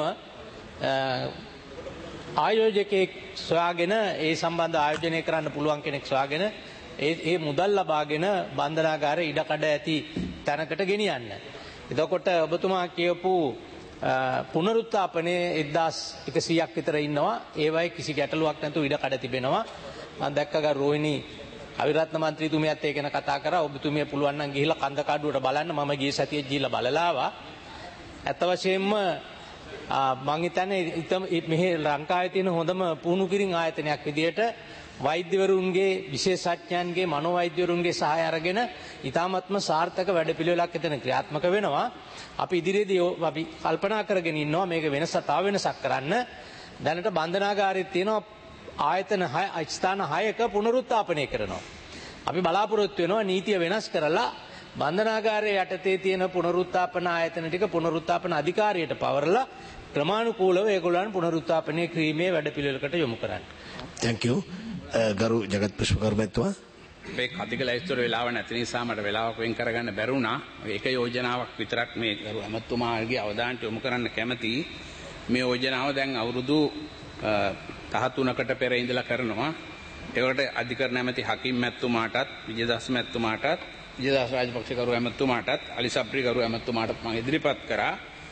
ආයෝජකයෙක් සොයාගෙන ඒ සම්බන්ධ ආයෝජනය කරන්න පුළුවන් කෙනෙක් සොයාගෙන ඒ ඒ මුදල් ලබාගෙන බන්ධනාගාරයේ ඉඩකඩ ඇති තැනකට ගෙනියන්න. එතකොට ඔබතුමා කියපු පුනරුත්ථාපනයේ එක්දාස් එකසීයක් විතර ඉන්නවා. ඒවයි කිසි ගැටලුවක් නැතුව ඉඩකඩ තිබෙනවා. මම දැක්ක ගරු රෝහිණී අවිරත්න මන්ත්‍රීතුමියත් ඒක ගැන කතා කරා. ඔබතුමිය පුළුවන් නම් ගිහිල්ලා කන්ද කාඩුවට බලන්න. මම ගිය සතියේ ගිහිල්ලා බලලා ආවා. ඇත්ත වශයෙන්ම මම හිතන්නේ මෙහි ලංකාවේ තියෙන හොඳම පුහුණු කිරීම ආයතනයක් විදියට වෛද්‍යවරුන්ගේ විශේෂඥයන්ගේ මනෝවෛද්‍යවරුන්ගේ සහාය අරගෙන ඉතාමත්ම සාර්ථක වැඩපිළිවෙලක් එතන ක්‍රියාත්මක වෙනවා. අපි ඉදිරියේදී අපි කල්පනා කරගෙන ඉන්නවා මේක වෙනස තව වෙනසක් කරන්න. දැනට බන්ධනාගාරයේ තියෙනවා ආයතන හය ස්ථාන හයක පුනරුත්ථාපනය කරනවා. අපි බලාපොරොත්තු වෙනවා නීතිය වෙනස් කරලා බන්ධනාගාරයේ යටතේ තියෙන පුනරුත්ථාපන ආයතන ටික පුනරුත්ථාපන අධිකාරියට පවරලා ක්‍රමානුකූලව ඒගොල්ලන් පුනරුත්ථාපනය කිරීමේ වැඩපිළිවෙලකට යොමු කරන්න.
Thank you. ගරු ජගත් පුෂ්පකර්මතුමා
මේ කතික ලැයිස්තුර වෙලාව නැති නිසා මට වෙලාවක් වෙන් කරගන්න බැරුණා. ඒක යෝජනාවක් විතරක් මේ ගරු ඇමතුමාගේ අවධානයට යොමු කරන්න කැමතියි. මේ යෝජනාව දැන් අවුරුදු දහතුනකට පෙර ඉඳලා කරනවා. ඒකට අධිකරණ ඇමති හකිම් මැතිතුමාටත් විජේදාස මැතිතුමාටත් විජේදාස රාජපක්ෂ කරු ඇමතුමාටත් අලි සබ්රි කරු ඇමතුමාටත් මම ඉදිරිපත් කරා.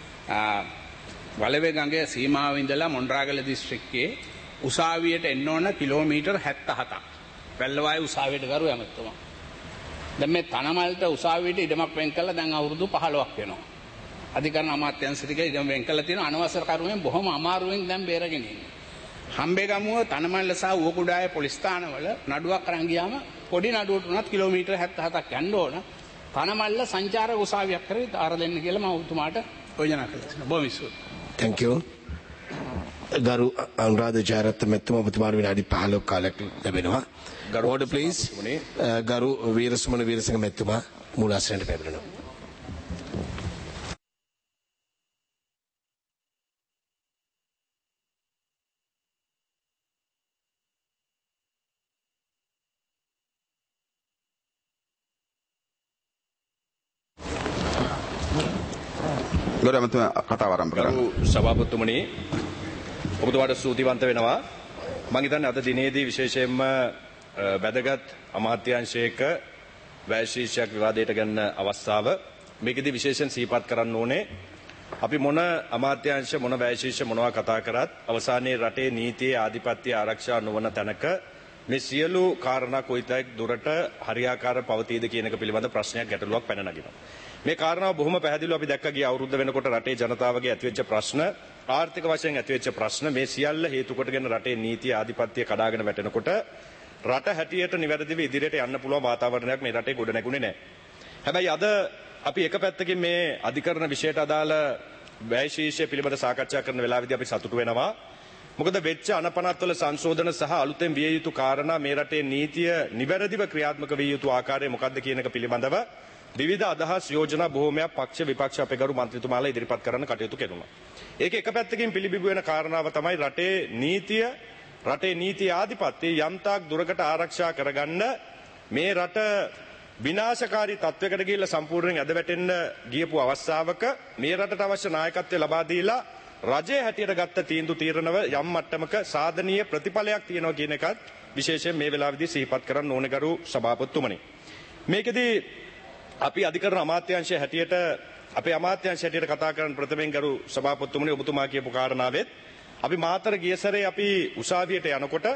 වලවේ ගඟේ සීමාව ඉඳලා මොණරාගල දිස්ත්‍රික්කයේ උසාවියට එන්න ඕන කිලෝමීටර් හැත්තෑ හතක්. වැල්ලවාය උසාවියට කරු ඇමතුමා. දැන් මේ තනමල්ට උසාවියට ඉඩමක් වෙන් කළා දැන් අවුරුදු පහළොවක් වෙනවා. අධිකරණ අමාත්‍යාංශ ටික ඉඩම වෙන් කළා තියෙනවා. අනවසර කරුවෙන් බොහොම අමාරුවෙන් දැන් බේරගෙන ඉන්නේ. හම්බේගමුව තනමල්ල සහ ඌකුඩායේ පොලිස් ස්ථානවල නඩුවක් අරන් ගියාම පොඩි නඩුවට උනත් කිලෝමීටර් හැත්තෑ හතක් යන්න ඕන. තනමල්ල සංචාරක උසාවියක් කරේ ආර දෙන්න කියලා මම ඔබතුමාට යෝජනා කළා. බොහොම ස්තුතියි.
Thank you. ගරු අනුරාධ ජයරත්න මැතිතුමා ඔබතුමාට විනාඩි පහළොවක් කාලයක් ලැබෙනවා. Order please. ගරු වීරසුමන වීරසිංහ මැතිතුමා මූලාසනයට පැමිණෙනවා.
ගරු ඇමතුමා කතාව ආරම්භ කරන්න.
ගරු සභාපතිතුමනි ඔබතුමාට ස්තුතිවන්ත වෙනවා. මම හිතන්නේ අද දිනේදී විශේෂයෙන්ම වැදගත් අමාත්‍යාංශයක වැය ශීර්ෂයක් විවාදයට ගන්න අවස්ථාව මේකෙදි විශේෂයෙන් සිහිපත් කරන්න ඕනේ. අපි මොන අමාත්‍යාංශ මොන වැය ශීර්ෂ මොනවා කතා කරත් අවසානයේ රටේ නීතියේ ආධිපත්‍ය ආරක්ෂා නොවන තැනක මේ සියලු කාරණා කොයිතරම් දුරට හරියාකාර පවතීද කියන එක පිළිබඳ ප්‍රශ්නයක් ගැටලුවක් පැන නගිනවා. මේ කාරණාව බොහොම පැහැදිලිව අපි දැක්ක ගිය අවුරුද්ද වෙනකොට රටේ ජනතාවගේ ඇතිවෙච්ච ප්‍රශ්න ආර්ථික වශයෙන් ඇතිවෙච්ච ප්‍රශ්න මේ සියල්ල හේතු කොටගෙන රටේ නීතිය ආධිපත්‍ය කඩාගෙන වැටෙනකොට රට හැටියට නිවැරදිව ඉදිරියට යන්න පුළුවන් වාතාවරණයක් මේ රටේ ගොඩ නැගුණේ නැහැ. හැබැයි අද අපි එක පැත්තකින් මේ අධිකරණ විෂයට අදාළ වැය ශීර්ෂය පිළිබඳ සාකච්ඡා කරන වෙලාවේදී අපි සතුටු වෙනවා. මොකද වෙච්ච අනපනත්වල සංශෝධන සහ අලුතෙන් විය යුතු කාරණා මේ රටේ නීතිය නිවැරදිව ක්‍රියාත්මක විය යුතු ආකාරය මොකක්ද කියන එක පිළිබඳව විවිධ අදහස් යෝජනා බොහෝමයක් පක්ෂ විපක්ෂ අපේ ගරු මන්ත්‍රීතුමාලා ඉදිරිපත් කරන්න කටයුතු කෙරුණා. ඒක එක පැත්තකින් පිළිබිඹු වෙන කාරණාව තමයි රටේ නීතිය රටේ නීති ආධිපත්‍ය යම්තාක් දුරකට ආරක්ෂා කරගන්න මේ රට විනාශකාරී තත්වයකට ගිහිල්ලා සම්පූර්ණයෙන් ඇද වැටෙන්න ගියපු අවස්ථාවක මේ රටට අවශ්‍ය නායකත්වය ලබා දීලා රජය හැටියට ගත්ත තීන්දුව තීරණව යම් මට්ටමක සාධනීය ප්‍රතිඵලයක් තියෙනවා කියන එකත් විශේෂයෙන් මේ වෙලාවේදී සිහිපත් කරන්න ඕනේ ගරු සභාපතිතුමනි. මේකෙදී අපි අධිකරණ අමාත්‍යාංශය හැටියට අපේ අමාත්‍යාංශය හැටියට කතා කරන ප්‍රථමයෙන් ගරු සභාපතිතුමනි ඔබතුමා කියපු කාරණාවෙත් අපි මාතර ගිය සැරේ අපි උසාවියට යනකොට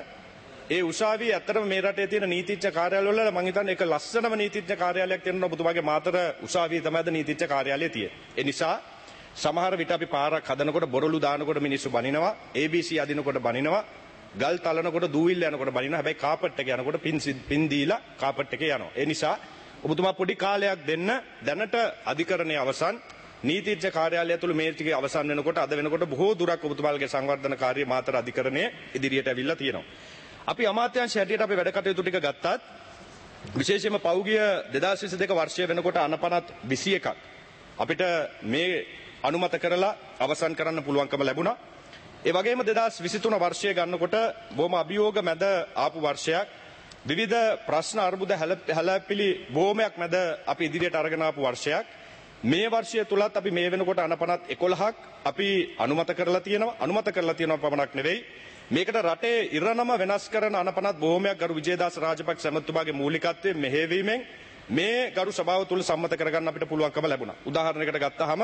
ඒ උසාවිය ඇත්තටම මේ රටේ තියෙන නීතිඥ කාර්යාලවල මම හිතන්නේ ඒක ලස්සනම නීතිඥ කාර්යාලයක් තියෙනවා ඔබතුමාගේ මාතර උසාවියේ තමයි අද නීතිඥ කාර්යාලය තියෙන්නේ. ඒ නිසා සමහර විට අපි පාරක් හදනකොට බොරළු දානකොට මිනිස්සු බනිනවා, A B C අදිනකොට බනිනවා, ගල් තලනකොට දූවිල්ල යනකොට බනිනවා. හැබැයි කාපට් එක යනකොට පින් පින් දීලා කාපට් එකේ යනවා. ඒ නිසා ඔබතුමා පොඩි කාලයක් දෙන්න දැනට අධිකරණයේ අවසන් නීතිඥ කාර්යාලය තුළ මේ ටිකේ අවසන් වෙනකොට අද වෙනකොට බොහෝ දුරක් ඔබතුමාගේ සංවර්ධන කාර්ය මාතර අධිකරණයේ ඉදිරියට ඇවිල්ලා තියෙනවා. අපි අමාත්‍යාංශ හැටියට අපි වැඩ කටයුතු ටික ගත්තත් විශේෂයෙන්ම පෞගිය දෙදාස් විසි දෙක වර්ෂය වෙනකොට අනපනත් විසි එකක් අපිට මේ අනුමත කරලා අවසන් කරන්න පුළුවන්කම ලැබුණා. ඒ වගේම දෙදාස් විසි තුන වර්ෂය ගන්නකොට බොහොම අභියෝග මැද ආපු වර්ෂයක්. විවිධ ප්‍රශ්න අර්බුද හැලැපිලි බොහොමයක් මැද අපි ඉදිරියට අරගෙන ආපු වර්ෂයක්. මේ වර්ෂය තුලත් අපි මේ වෙනකොට අනපනත් එකොළහක් අපි අනුමත කරලා තියෙනවා. අනුමත කරලා තියෙනවා පමණක් නෙවෙයි. මේකට රටේ ඉරණම වෙනස් කරන අනපනත් බොහොමයක් ගරු විජේදාස රාජපක්ෂ ඇමතුමාගේ මූලිකත්වයෙන් මෙහෙයවීමෙන් මේ ගරු සභාව තුල සම්මත කරගන්න අපිට පුළුවන්කම ලැබුණා. උදාහරණයකට ගත්තාම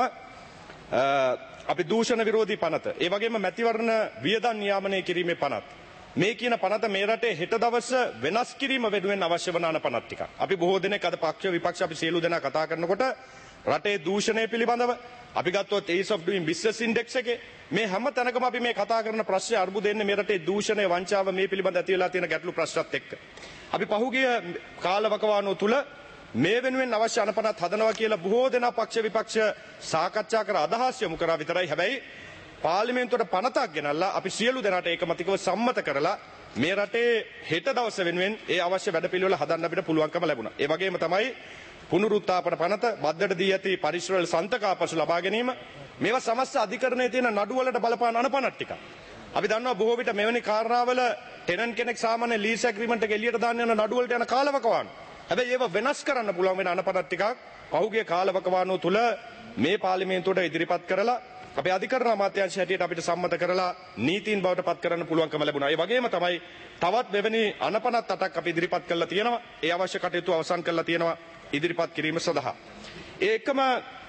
අපි දූෂණ විරෝධී පනත, ඒ වගේම මැතිවරණ වියදම් නියාමනය කිරීමේ පනත්, මේ කියන පනත මේ රටේ හෙට දවස වෙනස් කිරීම වෙනුවෙන් අවශ්‍ය වන අනපනත් ටික. අපි බොහෝ දෙනෙක් අද පක්ෂ විපක්ෂ අපි සියලු දෙනා කතා කරනකොට රටේ දූෂණය පිළිබඳව අපි ගත්තොත් ease of doing business index එකේ මේ හැම තැනකම අපි මේ කතා කරන ප්‍රශ්නේ අර්බුද එන්නේ මේ රටේ දූෂණය වංචාව මේ පිළිබඳ ඇති වෙලා තියෙන ගැටලු ප්‍රශ්නත් එක්ක. අපි පහුගිය කාලවකවානුව තුල මේ වෙනුවෙන් අවශ්‍ය අනපනත් හදනවා කියලා බොහෝ දෙනා පක්ෂ විපක්ෂ සාකච්ඡා කර අදහස් යොමු කරා විතරයි. හැබැයි පාර්ලිමේන්තුවට පනතක් ගෙනල්ලා අපි සියලු දෙනාට ඒකමතිකව සම්මත කරලා මේ රටේ හෙට දවස වෙනුවෙන් ඒ අවශ්‍ය වැඩපිළිවෙල හදන්න අපිට පුළුවන්කම ලැබුණා. ඒ වගේම තමයි පුනරුත්ථාපන පනත, බද්දට දී ඇති පරිශ්‍රවල සන්තකාපසු ලබා ගැනීම, මේවා සමස්ත අධිකරණයේ තියෙන නඩුවලට බලපාන අනපනත් ටික. අපි දන්නවා බොහෝ විට මෙවැනි කාරණාවල ටෙනන්ට් කෙනෙක් සාමාන්‍ය ලීස් ඇග්‍රීමන්ට් එක එළියට දාන්න යන නඩුවලට යන කාලවකවානු. හැබැයි ඒව වෙනස් කරන්න පුළුවන් වෙන අනපනත් ටිකක් පහුගිය කාලවකවානුව තුල මේ පාර්ලිමේන්තුවට ඉදිරිපත් කරලා අපේ අධිකරණ අමාත්‍යාංශය හැටියට අපිට සම්මත කරලා නීතීන් බවට පත් කරන්න පුළුවන්කම ලැබුණා. ඒ වගේම තමයි තවත් මෙවැනි අනපනත් අටක් අපි ඉදිරිපත් කරලා තියෙනවා. ඒ අවශ්‍ය කටයුතු අවසන් කරලා තියෙනවා ඉදිරිපත් කිරීම සඳහා. ඒකම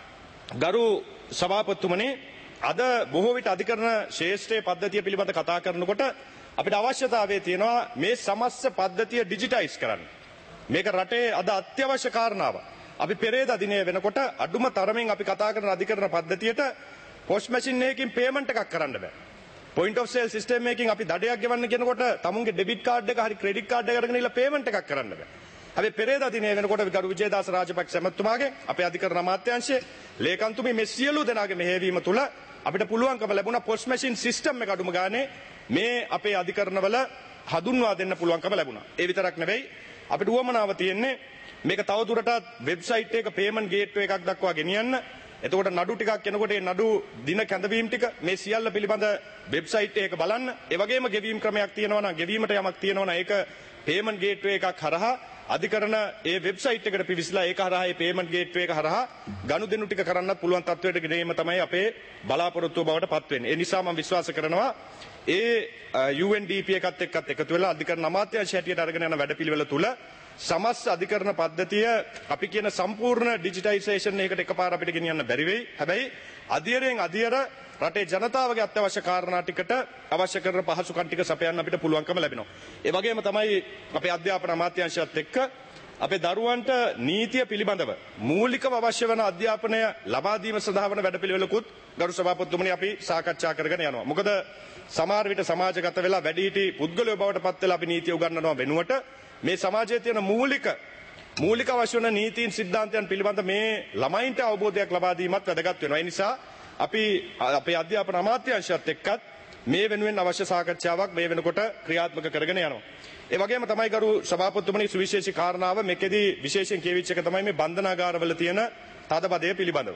ගරු සභාපතිතුමනි අද බොහෝ විට අධිකරණ ශ්‍රේෂ්ඨ පද්ධතිය පිළිබඳ කතා කරනකොට අපිට අවශ්‍යතාවය තියෙනවා මේ සමස්ත පද්ධතිය ඩිජිටයිස් කරන්න. මේක රටේ අද අත්‍යවශ්‍ය කාරණාවක්. අපි පෙරේදා දිනේ වෙනකොට අඩුම තරමින් අපි කතා කරන අධිකරණ පද්ධතියට පොස්ට් මැෂින් එකකින් පේමන්ට් එකක් කරන්න බෑ. පොයින්ට් ඔෆ් සේල් සිස්ටම් එකකින් අපි දඩයක් ගෙවන්න කියනකොට තමුන්ගේ ඩෙබිට් කාඩ් එක හරි ක්‍රෙඩිට් කාඩ් එක අරගෙන ඉල්ල පේමන්ට් එකක් කරන්න බෑ. අපි පෙරේදා දිනේ වෙනකොට ගරු විජේදාස රාජපක්ෂ ඇමතුමාගේ අපේ අධිකරණ අමාත්‍යාංශයේ ලේකම්තුමී මේ සියලු දෙනාගේ මෙහෙයවීම තුළ අපිට පුළුවන්කම ලැබුණා පොස්ට් මැෂින් සිස්ටම් එක අඩුම ගානේ මේ අපේ අධිකරණවල හඳුන්වා දෙන්න පුළුවන්කම ලැබුණා. ඒ විතරක් නෙවෙයි අපිට උවමනාව තියෙන්නේ මේක තවදුරටත් වෙබ්සයිට් එක පේමන්ට් ගේට්වේ එකක් දක්වා ගෙනියන්න. එතකොට නඩු ටිකක් එනකොට ඒ නඩු දින කැඳවීම ටික මේ සියල්ල පිළිබඳ වෙබ්සයිට් එක බලන්න. ඒ වගේම ගෙවීම් ක්‍රමයක් තියෙනවා නම් ගෙවීමට යමක් තියෙනවා නම් ඒක පේමන්ට් ගේට්වේ එකක් හරහා
අධිකරණ ඒ වෙබ්සයිට් එකට පිවිසලා ඒක හරහා ඒ පේමන්ට් ගේට්වේ එක හරහා ගනුදෙනු ටික කරන්නත් පුළුවන් තත්වයට ගෙනීම තමයි අපේ බලාපොරොත්තුව බවට පත් වෙන්නේ. ඒ නිසා මම විශ්වාස කරනවා ඒ යූ එන් ඩී පී එකත් එක්කත් එකතු වෙලා අධිකරණ අමාත්‍යාංශය හැටියට අරගෙන යන වැඩපිළිවෙල තුල සමස්ත අධිකරණ පද්ධතිය අපි කියන සම්පූර්ණ ඩිජිටයිසේෂන් එකකට එකපාර අපිට ගෙනියන්න බැරි වෙයි. හැබැයි අධියරෙන් අධියර රටේ ජනතාවගේ අත්‍යවශ්‍ය කාරණා ටිකට අවශ්‍ය කරන පහසුකම් ටික සපයන්න අපිට පුළුවන්කම ලැබෙනවා. ඒ වගේම තමයි අපේ අධ්‍යාපන අමාත්‍යාංශයත් එක්ක අපේ දරුවන්ට නීතිය පිළිබඳව මූලිකව අවශ්‍ය වන අධ්‍යාපනය ලබා දීම සඳහා වන වැඩපිළිවෙලකුත් ගරු සභාපතිතුමනි අපි සාකච්ඡා කරගෙන යනවා. මොකද සමහර විට සමාජගත වෙලා වැඩිහිටි පුද්ගලයෝ බවට පත් වෙලා අපි නීතිය උගන්වනවා වෙනුවට මේ සමාජයේ තියෙන මූලික මූලික අවශ්‍ය වන නීතීන් සිද්ධාන්තයන් පිළිබඳ මේ ළමයින්ට අවබෝධයක් ලබා දීමත් වැදගත් වෙනවා. ඒ නිසා අපි අපේ අධ්‍යාපන අමාත්‍යාංශයත් එක්කත් මේ වෙනුවෙන් අවශ්‍ය සාකච්ඡාවක් මේ වෙනකොට ක්‍රියාත්මක කරගෙන යනවා. ඒ වගේම තමයි ගරු සභාපතිතුමනි සුවිශේෂී කාරණාව මේකෙදී විශේෂයෙන් කියවිච්ච එක තමයි මේ බන්ධනාගාරවල තියෙන තදබදය පිළිබඳව.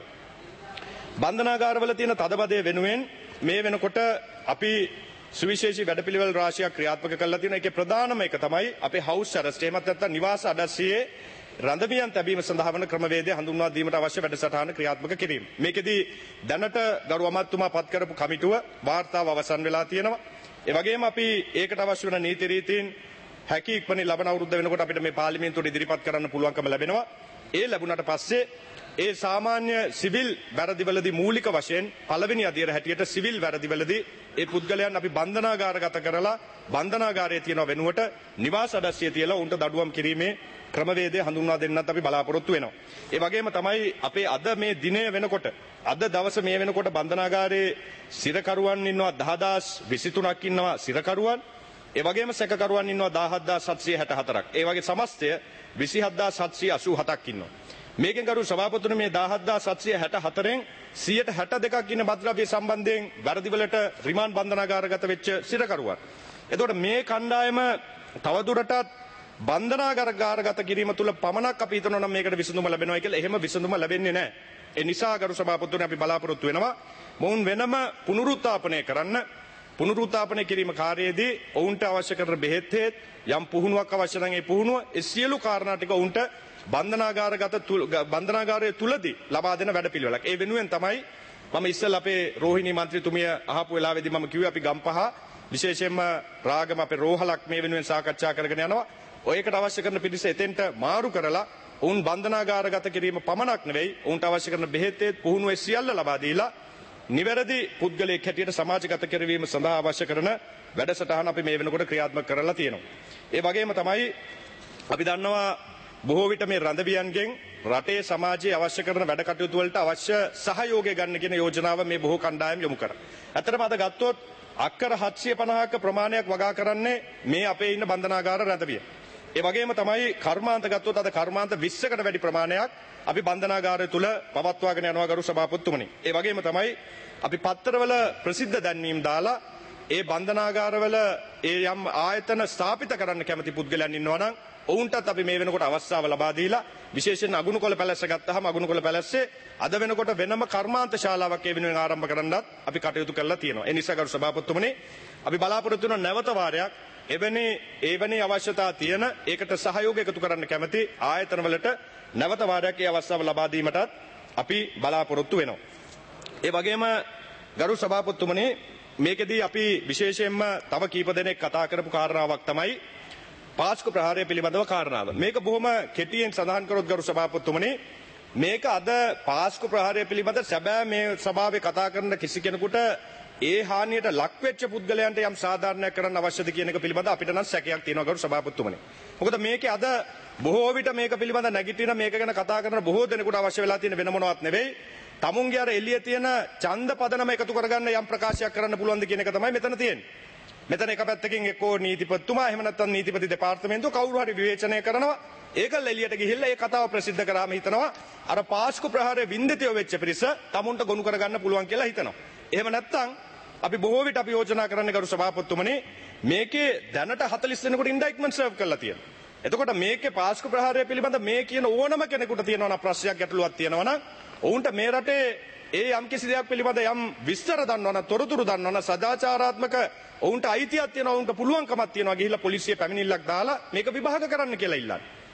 බන්ධනාගාරවල තියෙන තදබදය වෙනුවෙන් මේ වෙනකොට අපි සුවිශේෂී වැඩපිළිවෙල රාශියක් ක්‍රියාත්මක කරලා තියෙනවා. ඒකේ ප්‍රධානම එක තමයි අපේ හවුස් ඇරස්ට් එහෙමත් නැත්නම් නිවාස අඩස්සියේ රඳවියන් තැබීම සඳහා වන ක්‍රමවේදය හඳුන්වා දීමට අවශ්‍ය වැඩසටහන ක්‍රියාත්මක කිරීම. මේකෙදී දැනට ගරු අමාත්‍යතුමා පත් කරපු කමිටුව වාර්තාව අවසන් වෙලා තියෙනවා. ඒ වගේම අපි ඒකට අවශ්‍ය වන නීති රීතීන් හැකි ඉක්මනින් ලබන අවුරුද්ද වෙනකොට අපිට මේ පාර්ලිමේන්තුවට ඉදිරිපත් කරන්න පුළුවන්කම ලැබෙනවා. ඒ ලැබුණාට පස්සේ ඒ සාමාන්‍ය සිවිල් වැරදිවලදී මූලික වශයෙන් පළවෙනි අදියර හැටියට සිවිල් වැරදිවලදී ඒ පුද්ගලයන් අපි බන්ධනාගාරගත කරලා බන්ධනාගාරයේ තියෙන වෙනුවට නිවාස අඩස්සිය තියලා උන්ට දඩුවම් කිරීමේ ක්‍රමවේදය හඳුන්වා දෙන්නත් අපි බලාපොරොත්තු වෙනවා. ඒ වගේම තමයි අපේ අද මේ දිනය වෙනකොට අද දවස මේ වෙනකොට බන්ධනාගාරයේ සිරකරුවන් ඉන්නවා දහදාස් විසිතුනක් ඉන්නවා සිරකරුවන්. ඒ වගේම සැකකරුවන් ඉන්නවා දාහදාස් හත්සිය හැටහතරක්. ඒ වගේ සමස්තය විසිහත්දාස් හත්සිය අසූ හතක් ඉන්නවා. මේකෙන් ගරු සභාපතිතුමනි මේ දාහදාස් හත්සිය හැටහතරෙන් සියයට හැට දෙකක් ඉන්න මත්ද්‍රව්‍ය සම්බන්ධයෙන් වැරදිවලට රිමාන්ඩ් බන්ධනාගාරගත වෙච්ච සිරකරුවන්. එතකොට මේ කණ්ඩායම තවදුරටත් බන්ධනාගාරගත කිරීම තුළ පමණක් අපි හිතනවා නම් මේකට විසඳුම ලැබෙනවා කියලා. එහෙම විසඳුම ලැබෙන්නේ නැහැ. ඒ නිසා ගරු සභාපතිතුමනි අපි බලාපොරොත්තු වෙනවා මොවුන් වෙනම පුනරුත්ථාපනය කරන්න පුනරුත්ථාපනය කිරීම කාර්යයේදී ඔවුන්ට අවශ්‍ය කරන බෙහෙත් හේත් යම් පුහුණුවක් අවශ්‍ය නම් ඒ පුහුණුව ඒ සියලු කාරණා ටික ඔවුන්ට බන්ධනාගාරගත බන්ධනාගාරය තුලදී ලබා දෙන වැඩපිළිවෙලක්. ඒ වෙනුවෙන් තමයි මම ඉස්සෙල්ලා අපේ රෝහිණී මන්ත්‍රීතුමිය අහපු වෙලාවේදී මම කිව්වේ අපි ගම්පහ විශේෂයෙන්ම රාගම අපේ රෝහලක් මේ වෙනුවෙන් සාකච්ඡා කරගෙන යනවා. ඔයකට අවශ්‍ය කරන පිරිස එතෙන්ට මාරු කරලා ඔවුන් බන්ධනාගාරගත කිරීම පමණක් නෙවෙයි ඔවුන්ට අවශ්‍ය කරන බෙහෙත් හේත් පුහුණුව සියල්ල ලබා දීලා නිවැරදි පුද්ගලයෙක් හැටියට සමාජගත කරවීම සඳහා අවශ්‍ය කරන වැඩසටහන අපි මේ වෙනකොට ක්‍රියාත්මක කරලා තියෙනවා. ඒ වගේම තමයි අපි දන්නවා බොහෝ විට මේ රඳවියන්ගෙන් රටේ සමාජයේ අවශ්‍ය කරන වැඩ කටයුතු වලට අවශ්‍ය සහයෝගය ගන්න කියන යෝජනාව මේ බොහෝ කණ්ඩායම් යොමු කරා. ඇත්තටම අද ගත්තොත් අක්කර හත්සිය පනහක ප්‍රමාණයක් වගා කරන්නේ මේ අපේ ඉන්න බන්ධනාගාර රඳවිය. ඒ වගේම තමයි කර්මාන්ත ගත්තොත් අද කර්මාන්ත විස්සකට වැඩි ප්‍රමාණයක් අපි බන්ධනාගාරය තුල පවත්වාගෙන යනවා ගරු සභාපතිතුමනි. ඒ වගේම තමයි අපි පත්තරවල ප්‍රසිද්ධ දැන්වීම් දාලා ඒ බන්ධනාගාරවල ඒ යම් ආයතන ස්ථාපිත කරන්න කැමති පුද්ගලයන් ඉන්නවා නම් ඔවුන්ටත් අපි මේ වෙනකොට අවස්ථාව ලබා දීලා විශේෂයෙන් අගුණුකොළ පැලැස්ස ගත්තාම අගුණුකොළ පැලැස්සේ අද වෙනකොට වෙනම කර්මාන්ත ශාලාවක් ඒ වෙනුවෙන් ආරම්භ කරන්නත් අපි කටයුතු කරලා තියෙනවා. ඒ නිසා ගරු සභාපතිතුමනි අපි බලාපොරොත්තු වෙන නැවත වාරයක් එවැනි එවැනි අවශ්‍යතා තියෙන ඒකට සහයෝගය එකතු කරන්න කැමති ආයතනවලට නැවත වාරයක් ඒ අවස්ථාව ලබා දීමටත් අපි බලාපොරොත්තු වෙනවා. ඒ වගේම ගරු සභාපතිතුමනි මේකෙදී අපි විශේෂයෙන්ම තව කීප දෙනෙක් කතා කරපු කාරණාවක් තමයි පාස්කු ප්‍රහාරය පිළිබඳව කාරණාව. මේක බොහොම කෙටියෙන් සඳහන් කරොත් ගරු සභාපතිතුමනි මේක අද පාස්කු ප්‍රහාරය පිළිබඳ සැබෑ මේ සභාවේ කතා කරන කිසි කෙනෙකුට ඒ හානියට ලක් වෙච්ච පුද්ගලයන්ට යම් සාධාරණයක් කරන්න අවශ්‍යද කියන එක පිළිබඳ අපිට නම් සැකයක් තියෙනවා ගරු සභාපතිතුමනි. මොකද මේකේ අද බොහෝ විට මේක පිළිබඳ නැගිටින මේක ගැන කතා කරන බොහෝ දෙනෙකුට අවශ්‍ය වෙලා තියෙන වෙන මොනවත් නෙවෙයි. තමුන්ගේ අර එළියේ තියෙන ඡන්ද පදනම එකතු කරගන්න යම් ප්‍රකාශයක් කරන්න පුළුවන්ද කියන එක තමයි මෙතන තියෙන්නේ. මෙතන එක පැත්තකින් එක්කෝ නීතිපතිතුමා එහෙම නැත්නම් නීතිපති දෙපාර්තමේන්තුව කවුරු හරි විවේචනය කරනවා. ඒකල් එළියට ගිහිල්ලා ඒ කතාව ප්‍රසිද්ධ කරාම හිතනවා අර පාස්කු ප්‍රහාරයේ වින්දිතයෝ වෙච්ච පිරිස තමුන්ට ගොනු කරගන්න පුළුවන් කියලා හිතනවා. එහෙම නැත්නම් අපි බොහෝ විට අපි යෝජනා කරන්නේ ගරු සභාපතිතුමනි මේකේ දැනට හතළිස් දෙනෙකුට ඉන්ඩයිට්මන්ට් සර්ව් කරලා තියෙනවා. එතකොට මේකේ පාස්කු ප්‍රහාරය පිළිබඳ මේ කියන ඕනම කෙනෙකුට තියෙනවා නම් ප්‍රශ්නයක් ගැටලුවක් තියෙනවා නම් ඔවුන්ට මේ රටේ ඒ යම් කිසි දෙයක් පිළිබඳ යම් විස්තර දන්නවනම් තොරතුරු දන්නවනම් සදාචාරාත්මක ඔවුන්ට අයිතියක් තියෙනවා ඔවුන්ට පුළුවන්කමක් තියෙනවා ගිහිල්ලා පොලිසිය පැමිණිල්ලක් දාලා මේක විභාග කරන්න කියලා ඉල්ලන්නේ.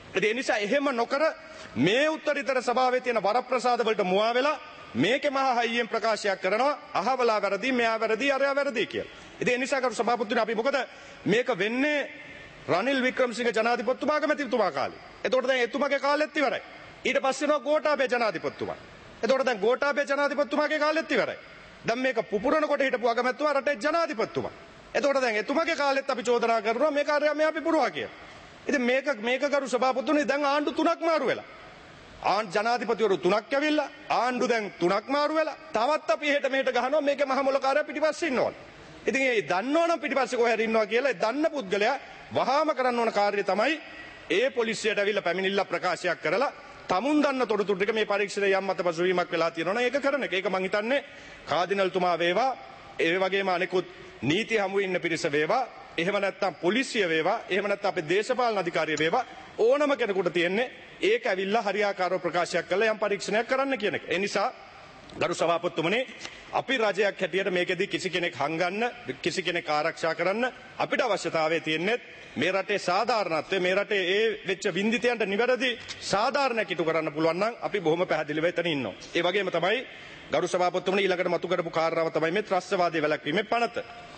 ඒ නිසා එහෙම නොකර මේ උත්තරීතර සභාවේ තියෙන වරප්‍රසාද වලට මුවා වෙලා මේකේ මහා හයියෙන් ප්‍රකාශයක් කරනවා අහවලා වැරදි මෙයා වැරදි අරයා වැරදි කියලා. ඉතින් ඒ නිසා කරු සභාපතිතුමනි අපි මොකද මේක වෙන්නේ රනිල් වික්‍රමසිංහ ජනාධිපතිතුමා කැමැතිතුමා කාලේ. එතකොට දැන් එතුමාගේ කාලෙත් ඉවරයි. ඊට පස්සේ යනවා ගෝඨාභය ජනාධිපතිතුමා. එතකොට දැන් ගෝඨාභය ජනාධිපතිතුමාගේ කාලෙත් ඉවරයි. දැන් මේක පුපුරනකොට හිටපු අගමැතිතුමා රටේ ජනාධිපතිතුමා. එතකොට දැන් එතුමාගේ කාලෙත් අපි චෝදනා කරනවා මේ කාර්යය මේ අපි පුරවා කියලා. ඉතින් මේක මේක කරු සභාපතිතුමනි දැන් ආණ්ඩු තුනක් මාරු වෙලා. ආන් ජනාධිපතිවරු තුනක් ඇවිල්ලා ආණ්ඩු දැන් තුනක් මාරු වෙලා තවත් අපි එහෙට මෙහෙට ගහනවා මේකේ මහ මොලකාරය පිටිපස්සේ ඉන්නවලු. ඉතින් ඒ දන්නවනම් පිටිපස්සේ කොහේ හරි ඉන්නවා කියලා ඒ දන්න පුද්ගලයා වහාම කරන්න ඕන කාර්යය තමයි ඒ පොලිසියට ඇවිල්ලා පැමිණිල්ල ප්‍රකාශයක් කරලා තමුන් දන්න තොරතුරු ටික මේ පරීක්ෂණය යම් මත පසුවීමක් වෙලා තියෙනවනේ ඒක කරන එක. ඒක මං හිතන්නේ කාදිනල්තුමා වේවා ඒ වගේම අනෙකුත් නීති හමුවේ ඉන්න පිරිස වේවා එහෙම නැත්නම් පොලිසිය වේවා එහෙම නැත්නම් අපේ දේශපාලන අධිකාරිය වේවා ඕනම කෙනෙකුට තියෙන්නේ ඒක ඇවිල්ලා හරියාකාරව ප්‍රකාශයක් කරලා යම් පරීක්ෂණයක් කරන්න කියන එක. ඒ නිසා ගරු සභාපතිතුමනි අපි රජයක් හැටියට මේකෙදි කිසි කෙනෙක් හංගන්න කිසි කෙනෙක් ආරක්ෂා කරන්න අපිට අවශ්‍යතාවය තියෙන්නේ මේ රටේ සාධාරණත්වය මේ රටේ ඒ වෙච්ච වින්දිතයන්ට නිවැරදි සාධාරණයක් ඉටු කරන්න පුළුවන් නම් අපි බොහොම පැහැදිලිව එතන ඉන්නවා. ඒ වගේම තමයි ගරු සභාපතිතුමනි ඊළඟට මතු කරපු කාරණාව තමයි මේ ත්‍රස්තවාදී වැළැක්වීමේ පනත.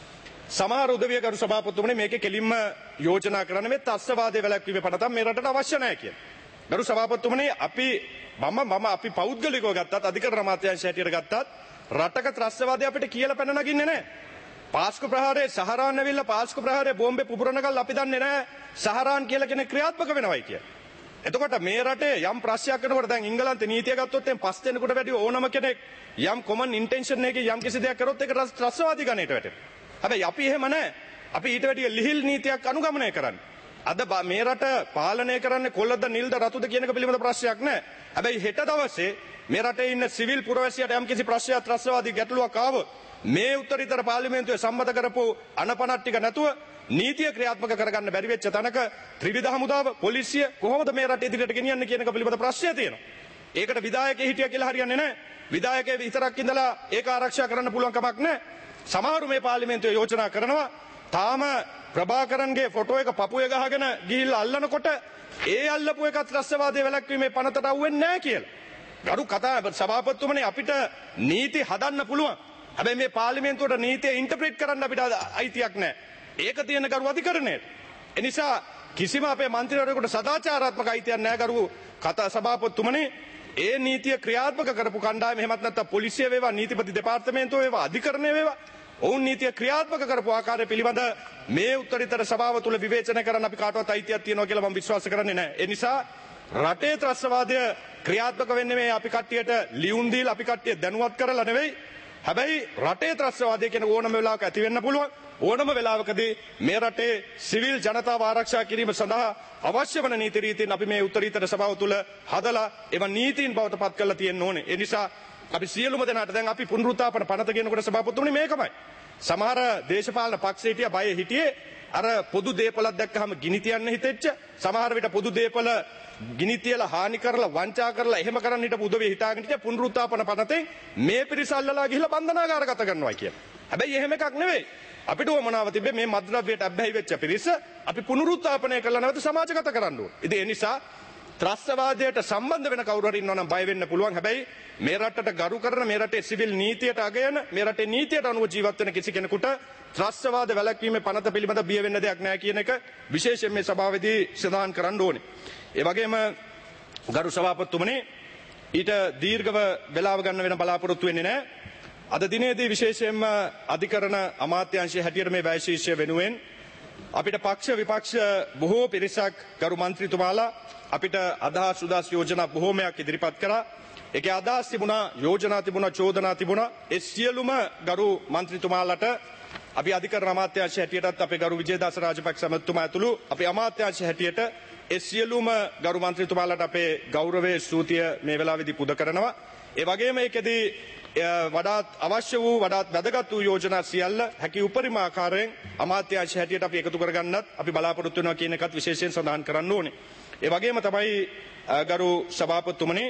සමහර උදවිය ගරු සභාපතිතුමනි මේකේ කෙලින්ම යෝජනා කරන මේ ත්‍රස්තවාදී වැළැක්වීමේ පනත මේ රටට අවශ්‍ය නැහැ කියලා. ගරු සභාපතිතුමනි අපි මම මම අපි පෞද්ගලිකව ගත්තත් අධිකරණ අමාත්‍යාංශය හැටියට ගත්තත් රටක ත්‍රස්තවාදී අපිට කියලා පැන නගින්නේ නැහැ. පාස්කු ප්‍රහාරයේ සහරාන් ඇවිල්ලා පාස්කු ප්‍රහාරයේ බෝම්බේ පුපුරනකල් අපි දන්නේ නැහැ සහරාන් කියලා කෙනෙක් ක්‍රියාත්මක වෙනවයි කියලා. එතකොට මේ රටේ යම් ප්‍රශ්නයක් වෙනකොට දැන් ඉංගලන්තේ නීතිය ගත්තොත් එම් පස් දෙනෙකුට වැඩි ඕනම කෙනෙක් යම් කොමන් ඉන්ටෙන්ෂන් එකකින් යම් කිසි දෙයක් කරොත් ඒක ත්‍රස්තවාදී ගණයට වැටෙනවා. හැබැයි අපි එහෙම නැහැ. අපි ඊට වැඩිය ලිහිල් නීතියක් අනුගමනය කරන්නේ. අද මේ රට පාලනය කරන්නේ කොල්ලද නිල්ද රතුද කියන එක පිළිබඳ ප්‍රශ්නයක් නැහැ. හැබැයි හෙට දවසේ මේ රටේ ඉන්න සිවිල් පුරවැසියට යම් කිසි ප්‍රශ්නයක් ත්‍රස්තවාදී ගැටලුවක් ආවොත් මේ උත්තරීතර පාර්ලිමේන්තුවේ සම්මත කරපු අනපනත් ටික නැතුව නීතිය ක්‍රියාත්මක කරගන්න බැරි වෙච්ච තැනක ත්‍රිවිධ හමුදාව පොලිසිය කොහොමද මේ රට ඉදිරියට ගෙනියන්නේ කියන එක පිළිබඳ ප්‍රශ්නය තියෙනවා. ඒකට විධායකයෙ හිටියා කියලා හරියන්නේ නැහැ. විධායකයෙ විතරක් ඉඳලා ඒක ආරක්ෂා කරන්න පුළුවන් කමක් නැහැ. සමහරු මේ පාර්ලිමේන්තුවේ යෝජනා කරනවා තාම ප්‍රභාකරන්ගේ ෆොටෝ එක පපුවේ ගහගෙන ගිහිල්ලා අල්ලනකොට ඒ අල්ලපු එකත් ත්‍රස්තවාදී වැළැක්වීමේ පනතට අහුවෙන්නේ නැහැ කියලා. ගරු කතා සභාපතිතුමනි අපිට නීති හදන්න පුළුවන්. හැබැයි මේ පාර්ලිමේන්තුවට නීතිය ඉන්ටර්ප්‍රීට් කරන්න අපිට අයිතියක් නැහැ. ඒක තියෙන ගරු අධිකරණයට. ඒ නිසා කිසිම අපේ මන්ත්‍රීවරයෙකුට සදාචාරාත්මක අයිතියක් නැහැ ගරු කතා සභාපතිතුමනි. ඒ නීතිය ක්‍රියාත්මක කරපු කණ්ඩායම එහෙමත් නැත්නම් පොලිසිය වේවා නීතිපති දෙපාර්තමේන්තුව වේවා අධිකරණය වේවා ඔවුන් නීතිය ක්‍රියාත්මක කරපු ආකාරය පිළිබඳ මේ උත්තරීතර සභාව තුළ විවේචනය කරන්න අපි කාටවත් අයිතියක් තියෙනවා කියලා මම විශ්වාස කරන්නේ නැහැ. ඒ නිසා රටේ ත්‍රස්තවාදය ක්‍රියාත්මක වෙන්නේ මේ අපි කට්ටියට ලියුම් දීලා අපි කට්ටිය දැනුවත් කරලා නෙවෙයි. හැබැයි රටේ ත්‍රස්තවාදය කියන ඕනම වෙලාවක ඇති වෙන්න පුළුවන්. ඕනම වෙලාවකදී මේ රටේ සිවිල් ජනතාව ආරක්ෂා කිරීම සඳහා අවශ්‍ය වන නීති රීතීන් අපි මේ උත්තරීතර සභාව තුළ හදලා ඒවා නීතීන් බවට පත් කරලා තියෙන්න ඕනේ. ඒ නිසා අපි සියලුම දෙනාට දැන් අපි පුනරුත්ථාපන පනත කියනකොට සභාපතිතුමනි මේකමයි. සමහර දේශපාලන පක්ෂ හිටියා බය හිටියේ අර පොදු දේපලක් දැක්කහම ගිනි තියන්න හිතෙච්ච සමහර විට පොදු දේපල ගිනි තියලා හානි කරලා වංචා කරලා එහෙම කරන්න හිටපු උදවිය හිතාගෙන හිටියා පුනරුත්ථාපන පනතෙන් මේ පිරිස අල්ලලා ගිහිල්ලා බන්ධනාගාරගත කරනවා කියලා. හැබැයි එහෙම එකක් නෙවෙයි. අපිට වමනාව තිබ්බේ මේ මද්ද්‍රව්‍යයට අබ්බැහි වෙච්ච පිරිස අපි පුනරුත්ථාපනය කරලා නැවත සමාජගත කරන්න ඕනේ. ඉතින් ඒ නිසා ත්‍රස්තවාදයට සම්බන්ධ වෙන කවුරු හරි ඉන්නවා නම් බය වෙන්න පුළුවන්. හැබැයි මේ රටට ගරු කරන මේ රටේ සිවිල් නීතියට අගයන මේ රටේ නීතියට අනුව ජීවත් වෙන කිසි කෙනෙකුට ත්‍රස්තවාද වැළැක්වීමේ පනත පිළිබඳ බිය වෙන්න දෙයක් නැහැ කියන එක විශේෂයෙන් මේ සභාවේදී සඳහන් කරන්න ඕනේ. ඒ වගේම ගරු සභාපතිතුමනි ඊට දීර්ඝව වේලාව ගන්න වෙන බලාපොරොත්තු වෙන්නේ නැහැ. අද දිනේදී විශේෂයෙන්ම අධිකරණ අමාත්‍යාංශයේ හැටියට මේ වැය ශීර්ෂය වෙනුවෙන් අපිට පක්ෂ විපක්ෂ බොහෝ පිරිසක් ගරු මන්ත්‍රීතුමාලා අපිට අදහස් උදාස් යෝජනා බොහෝමයක් ඉදිරිපත් කරා. ඒකේ අදහස් තිබුණා, යෝජනා තිබුණා, චෝදනා තිබුණා. ඒ සියලුම ගරු මන්ත්‍රීතුමාලට අපි අධිකරණ අමාත්‍යාංශය හැටියටත් අපේ ගරු විජේදාස රාජපක්ෂ මැතිතුමා ඇතුළු අපේ අමාත්‍යාංශය හැටියට ඒ සියලුම ගරු මන්ත්‍රීතුමාලට අපේ ගෞරවයේ ස්තුතිය මේ වෙලාවේදී පුද කරනවා. ඒ වගේම ඒකෙදී වඩාත් අවශ්‍ය වූ වඩාත් වැදගත් වූ යෝජනා සියල්ල හැකි උපරිම ආකාරයෙන් අමාත්‍යාංශය හැටියට අපි එකතු කරගන්නත් අපි බලාපොරොත්තු වෙනවා කියන එකත් විශේෂයෙන් සඳහන් කරන්න ඕනේ. ඒ වගේම තමයි ගරු සභාපතිතුමනි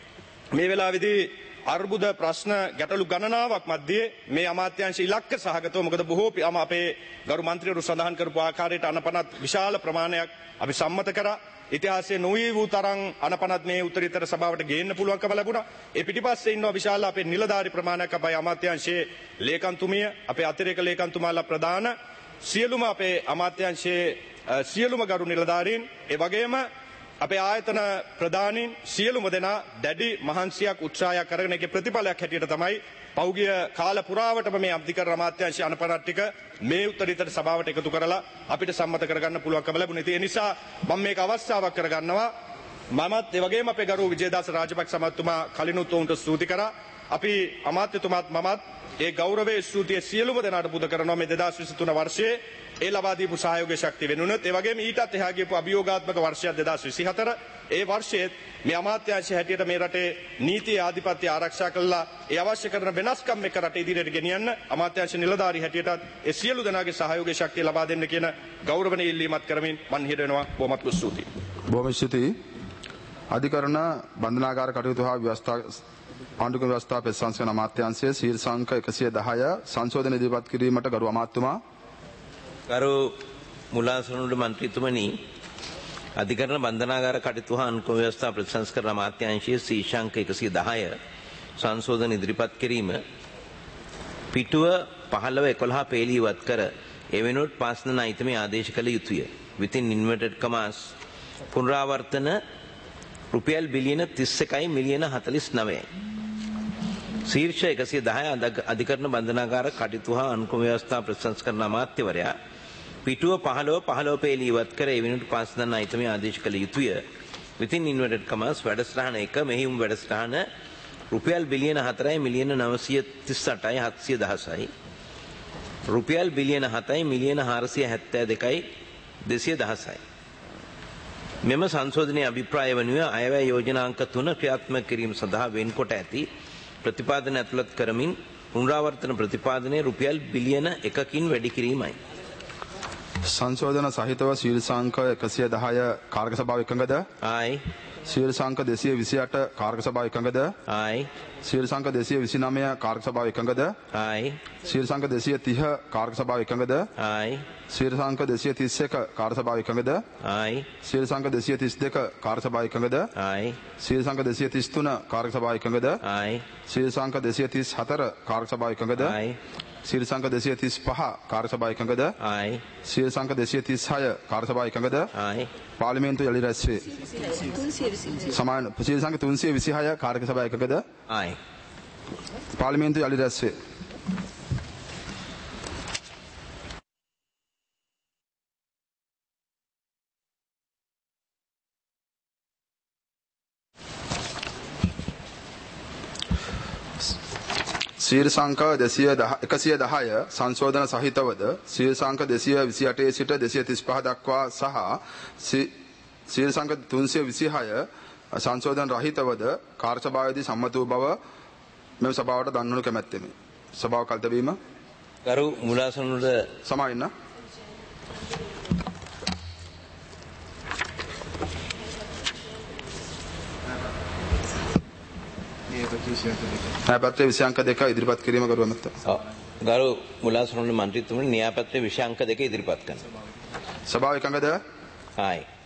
මේ වෙලාවේදී අර්බුද ප්‍රශ්න ගැටලු ගණනාවක් මැද්දේ මේ අමාත්‍යාංශ ඉලක්ක සහගතව මොකද බොහෝ අපේ ගරු මන්ත්‍රීවරු සඳහන් කරපු ආකාරයට අනපනත් විශාල ප්‍රමාණයක් අපි සම්මත කරා. ඉතිහාසයේ නොවී වූ තරම් අනපනත් මේ උත්තරීතර සභාවට ගේන්න පුළුවන්කම ලැබුණා. ඒ පිටිපස්සේ ඉන්නවා විශාල අපේ නිලධාරි ප්‍රමාණයක් අපේ අමාත්‍යාංශයේ ලේකම්තුමිය, අපේ අතිරේක ලේකම්තුමාලා ප්‍රධාන සියලුම අපේ අමාත්‍යාංශයේ සියලුම ගරු නිලධාරීන්, ඒ වගේම අපේ ආයතන ප්‍රධානීන් සියලුම දෙනා දැඩි මහන්සියක් උත්සාහයක් කරගෙන ඒකේ ප්‍රතිඵලයක් හැටියට තමයි පෞගිය කාල පුරාවටම මේ අධිකරණ අමාත්‍යාංශයේ අනපනත් ටික මේ උත්තරීතර සභාවට එකතු කරලා අපිට සම්මත කරගන්න පුළුවන්කම ලැබුණේ. ඒ නිසා මම මේක අවස්ථාවක් කරගන්නවා. මමත් ඒ වගේම අපේ ගරු විජේදාස රාජපක්ෂ මහත්මයා කලිනුත් උන්ට ස්තුති කරා. අපි අමාත්‍යතුමාත් මමත් ඒ ගෞරවයේ ස්තුතිය සියලුම දෙනාට පුද කරනවා මේ දෙදාස් විසිතුන වර්ෂයේ ඒ ලබා දීපු සහයෝග ශක්තිය වෙනුනත්. ඒ වගේම ඊටත් එහා ගියපු අභියෝගාත්මක වර්ෂයක් දෙදාස් විසිහතර ඒ වර්ෂයේ මේ අමාත්‍යාංශය හැටියට මේ රටේ නීතිය ආධිපත්‍ය ආරක්ෂා කළා. ඒ අවශ්‍ය කරන වෙනස්කම් එක රට ඉදිරියට ගෙනියන්න අමාත්‍යාංශ නිලධාරී හැටියටත් ඒ සියලු දෙනාගේ සහයෝග ශක්තිය ලබා දෙන්න කියන ගෞරවණීය ඉල්ලීමත් කරමින් මම හිර වෙනවා. බොහොමත් ස්තුතියි.
බොහොම ස්තුතියි. අධිකරණ බන්ධනාගාර කටයුතු හා ව්‍යවස්ථා ආණ්ඩුක්‍රම ව්‍යවස්ථා ප්‍රතිසංස්කරණ අමාත්‍යාංශයේ සීල් සංඛ්‍ය එකසිය දහය සංශෝධන ඉදිරිපත් කිරීමට ගරු අමාත්‍යතුමා.
ගරු මුලාසනුඩ මන්ත්‍රීතුමනි, අධිකරණ බන්ධනාගාර කටයුතු හා ආණ්ඩුක්‍රම ව්‍යවස්ථා ප්‍රතිසංස්කරණ අමාත්‍යාංශයේ සීල් සංඛ්‍ය එකසිය දහය සංශෝධන ඉදිරිපත් කිරීම පිටුව පහළව එකොළහ පේලී ඉවත් කර ඒ වෙනුවට පාසන අයිතමේ ආදේශ කළ යුතුය. within inverted commas පුනරාවර්තන රුපියල් බිලියන තිස් එකයි මිලියන හතළිස් නවයයි. ශීර්ෂ එකසිය දහය අධිකරණ බන්ධනාගාර කටයුතු හා ආණ්ඩුක්‍රම ව්‍යවස්ථා ප්‍රතිසංස්කරණ අමාත්‍යවරයා පිටුව පහළව පහළව පේලී ඉවත් කර ඒ වෙනුවට පාසන අයිතමේ ආදේශ කළ යුතුය. within inverted commas වැඩසටහන එක මෙහිම වැඩසටහන රුපියල් බිලියන හතරයි මිලියන නවසිය තිස් අටයි හත්සිය දහසයි. රුපියල් බිලියන හතයි මිලියන හාරසිය හැත්තෑ දෙකයි දෙසිය දහසයි. මෙම සංශෝධනයේ අභිප්‍රාය වනුයේ අයවැය යෝජනා අංක තුන ක්‍රියාත්මක කිරීම සඳහා වෙන්කොට ඇති ප්‍රතිපාදන ඇතුළත් කරමින් පුනරාවර්තන ප්‍රතිපාදනයේ රුපියල් බිලියන එකකින් වැඩි කිරීමයි.
සංශෝධන සහිතව සීල් සංඛ්‍ය එකසිය දහය කාර්ක සභාව එකඟද?
ආයි.
සීල් සංඛ්‍ය දෙසිය විසි අට කාර්ක සභාව එකඟද?
ආයි.
සීල් සංඛ්‍ය දෙසිය විසි නවය කාර්ක සභාව එකඟද?
ආයි.
සීල් සංඛ්‍ය දෙසිය තිහ කාර්ක සභාව එකඟද?
ආයි.
සීල් සංඛ්‍ය දෙසිය තිස් එක කාර්ක සභාව එකඟද?
ආයි.
සීල් සංඛ්‍ය දෙසිය තිස් දෙක කාර්ක සභාව එකඟද?
ආයි.
සීල් සංඛ්‍ය දෙසිය තිස් තුන කාර්ක සභාව එකඟද?
ආයි.
සීල් සංඛ්‍ය දෙසිය තිස් හතර කාර්ක සභාව එකඟද?
ආයි.
සීල් සංඛ්‍ය දෙසිය තිස් පහ කාර්ක සභාව එකඟද?
ආයි.
සීල් සංඛ්‍ය දෙසිය තිස් හය කාර්ක සභාව එකඟද?
ආයි.
පාර්ලිමේන්තුව යලි රැස්වේ. සමාන සීල් සංඛ්‍ය තුන්සිය විසිහය කාර්ක සභාව එකඟද?
ආයි.
පාර්ලිමේන්තුව යලි රැස්වේ. සීල් සංඛ්‍ය එකසිය දහය සංශෝධන සහිතවද සීල් සංඛ්‍ය දෙසිය විසි අටේ සිට දෙසිය තිස් පහ දක්වා සහ සීල් සංඛ්‍ය තුන්සිය විසිහය සංශෝධන රහිතවද කාර්ය සභාවේදී සම්මත වූ බව මෙම සභාවට දන්වනු කැමැත්තෙමි. සභාව කල් තැබීම.
ගරු මුලාසනුඩ
සමාවෙන්න. න්‍යායපත්‍රයේ විෂයාංක දෙක ඉදිරිපත් කිරීම ගරු අමාත්‍යතුමා.
ගරු මුලාසනුඩ මන්ත්‍රීතුමනි, න්‍යායපත්‍රයේ විෂයාංක දෙක ඉදිරිපත් කරනවා.
සභාව එකඟද?
ආයි.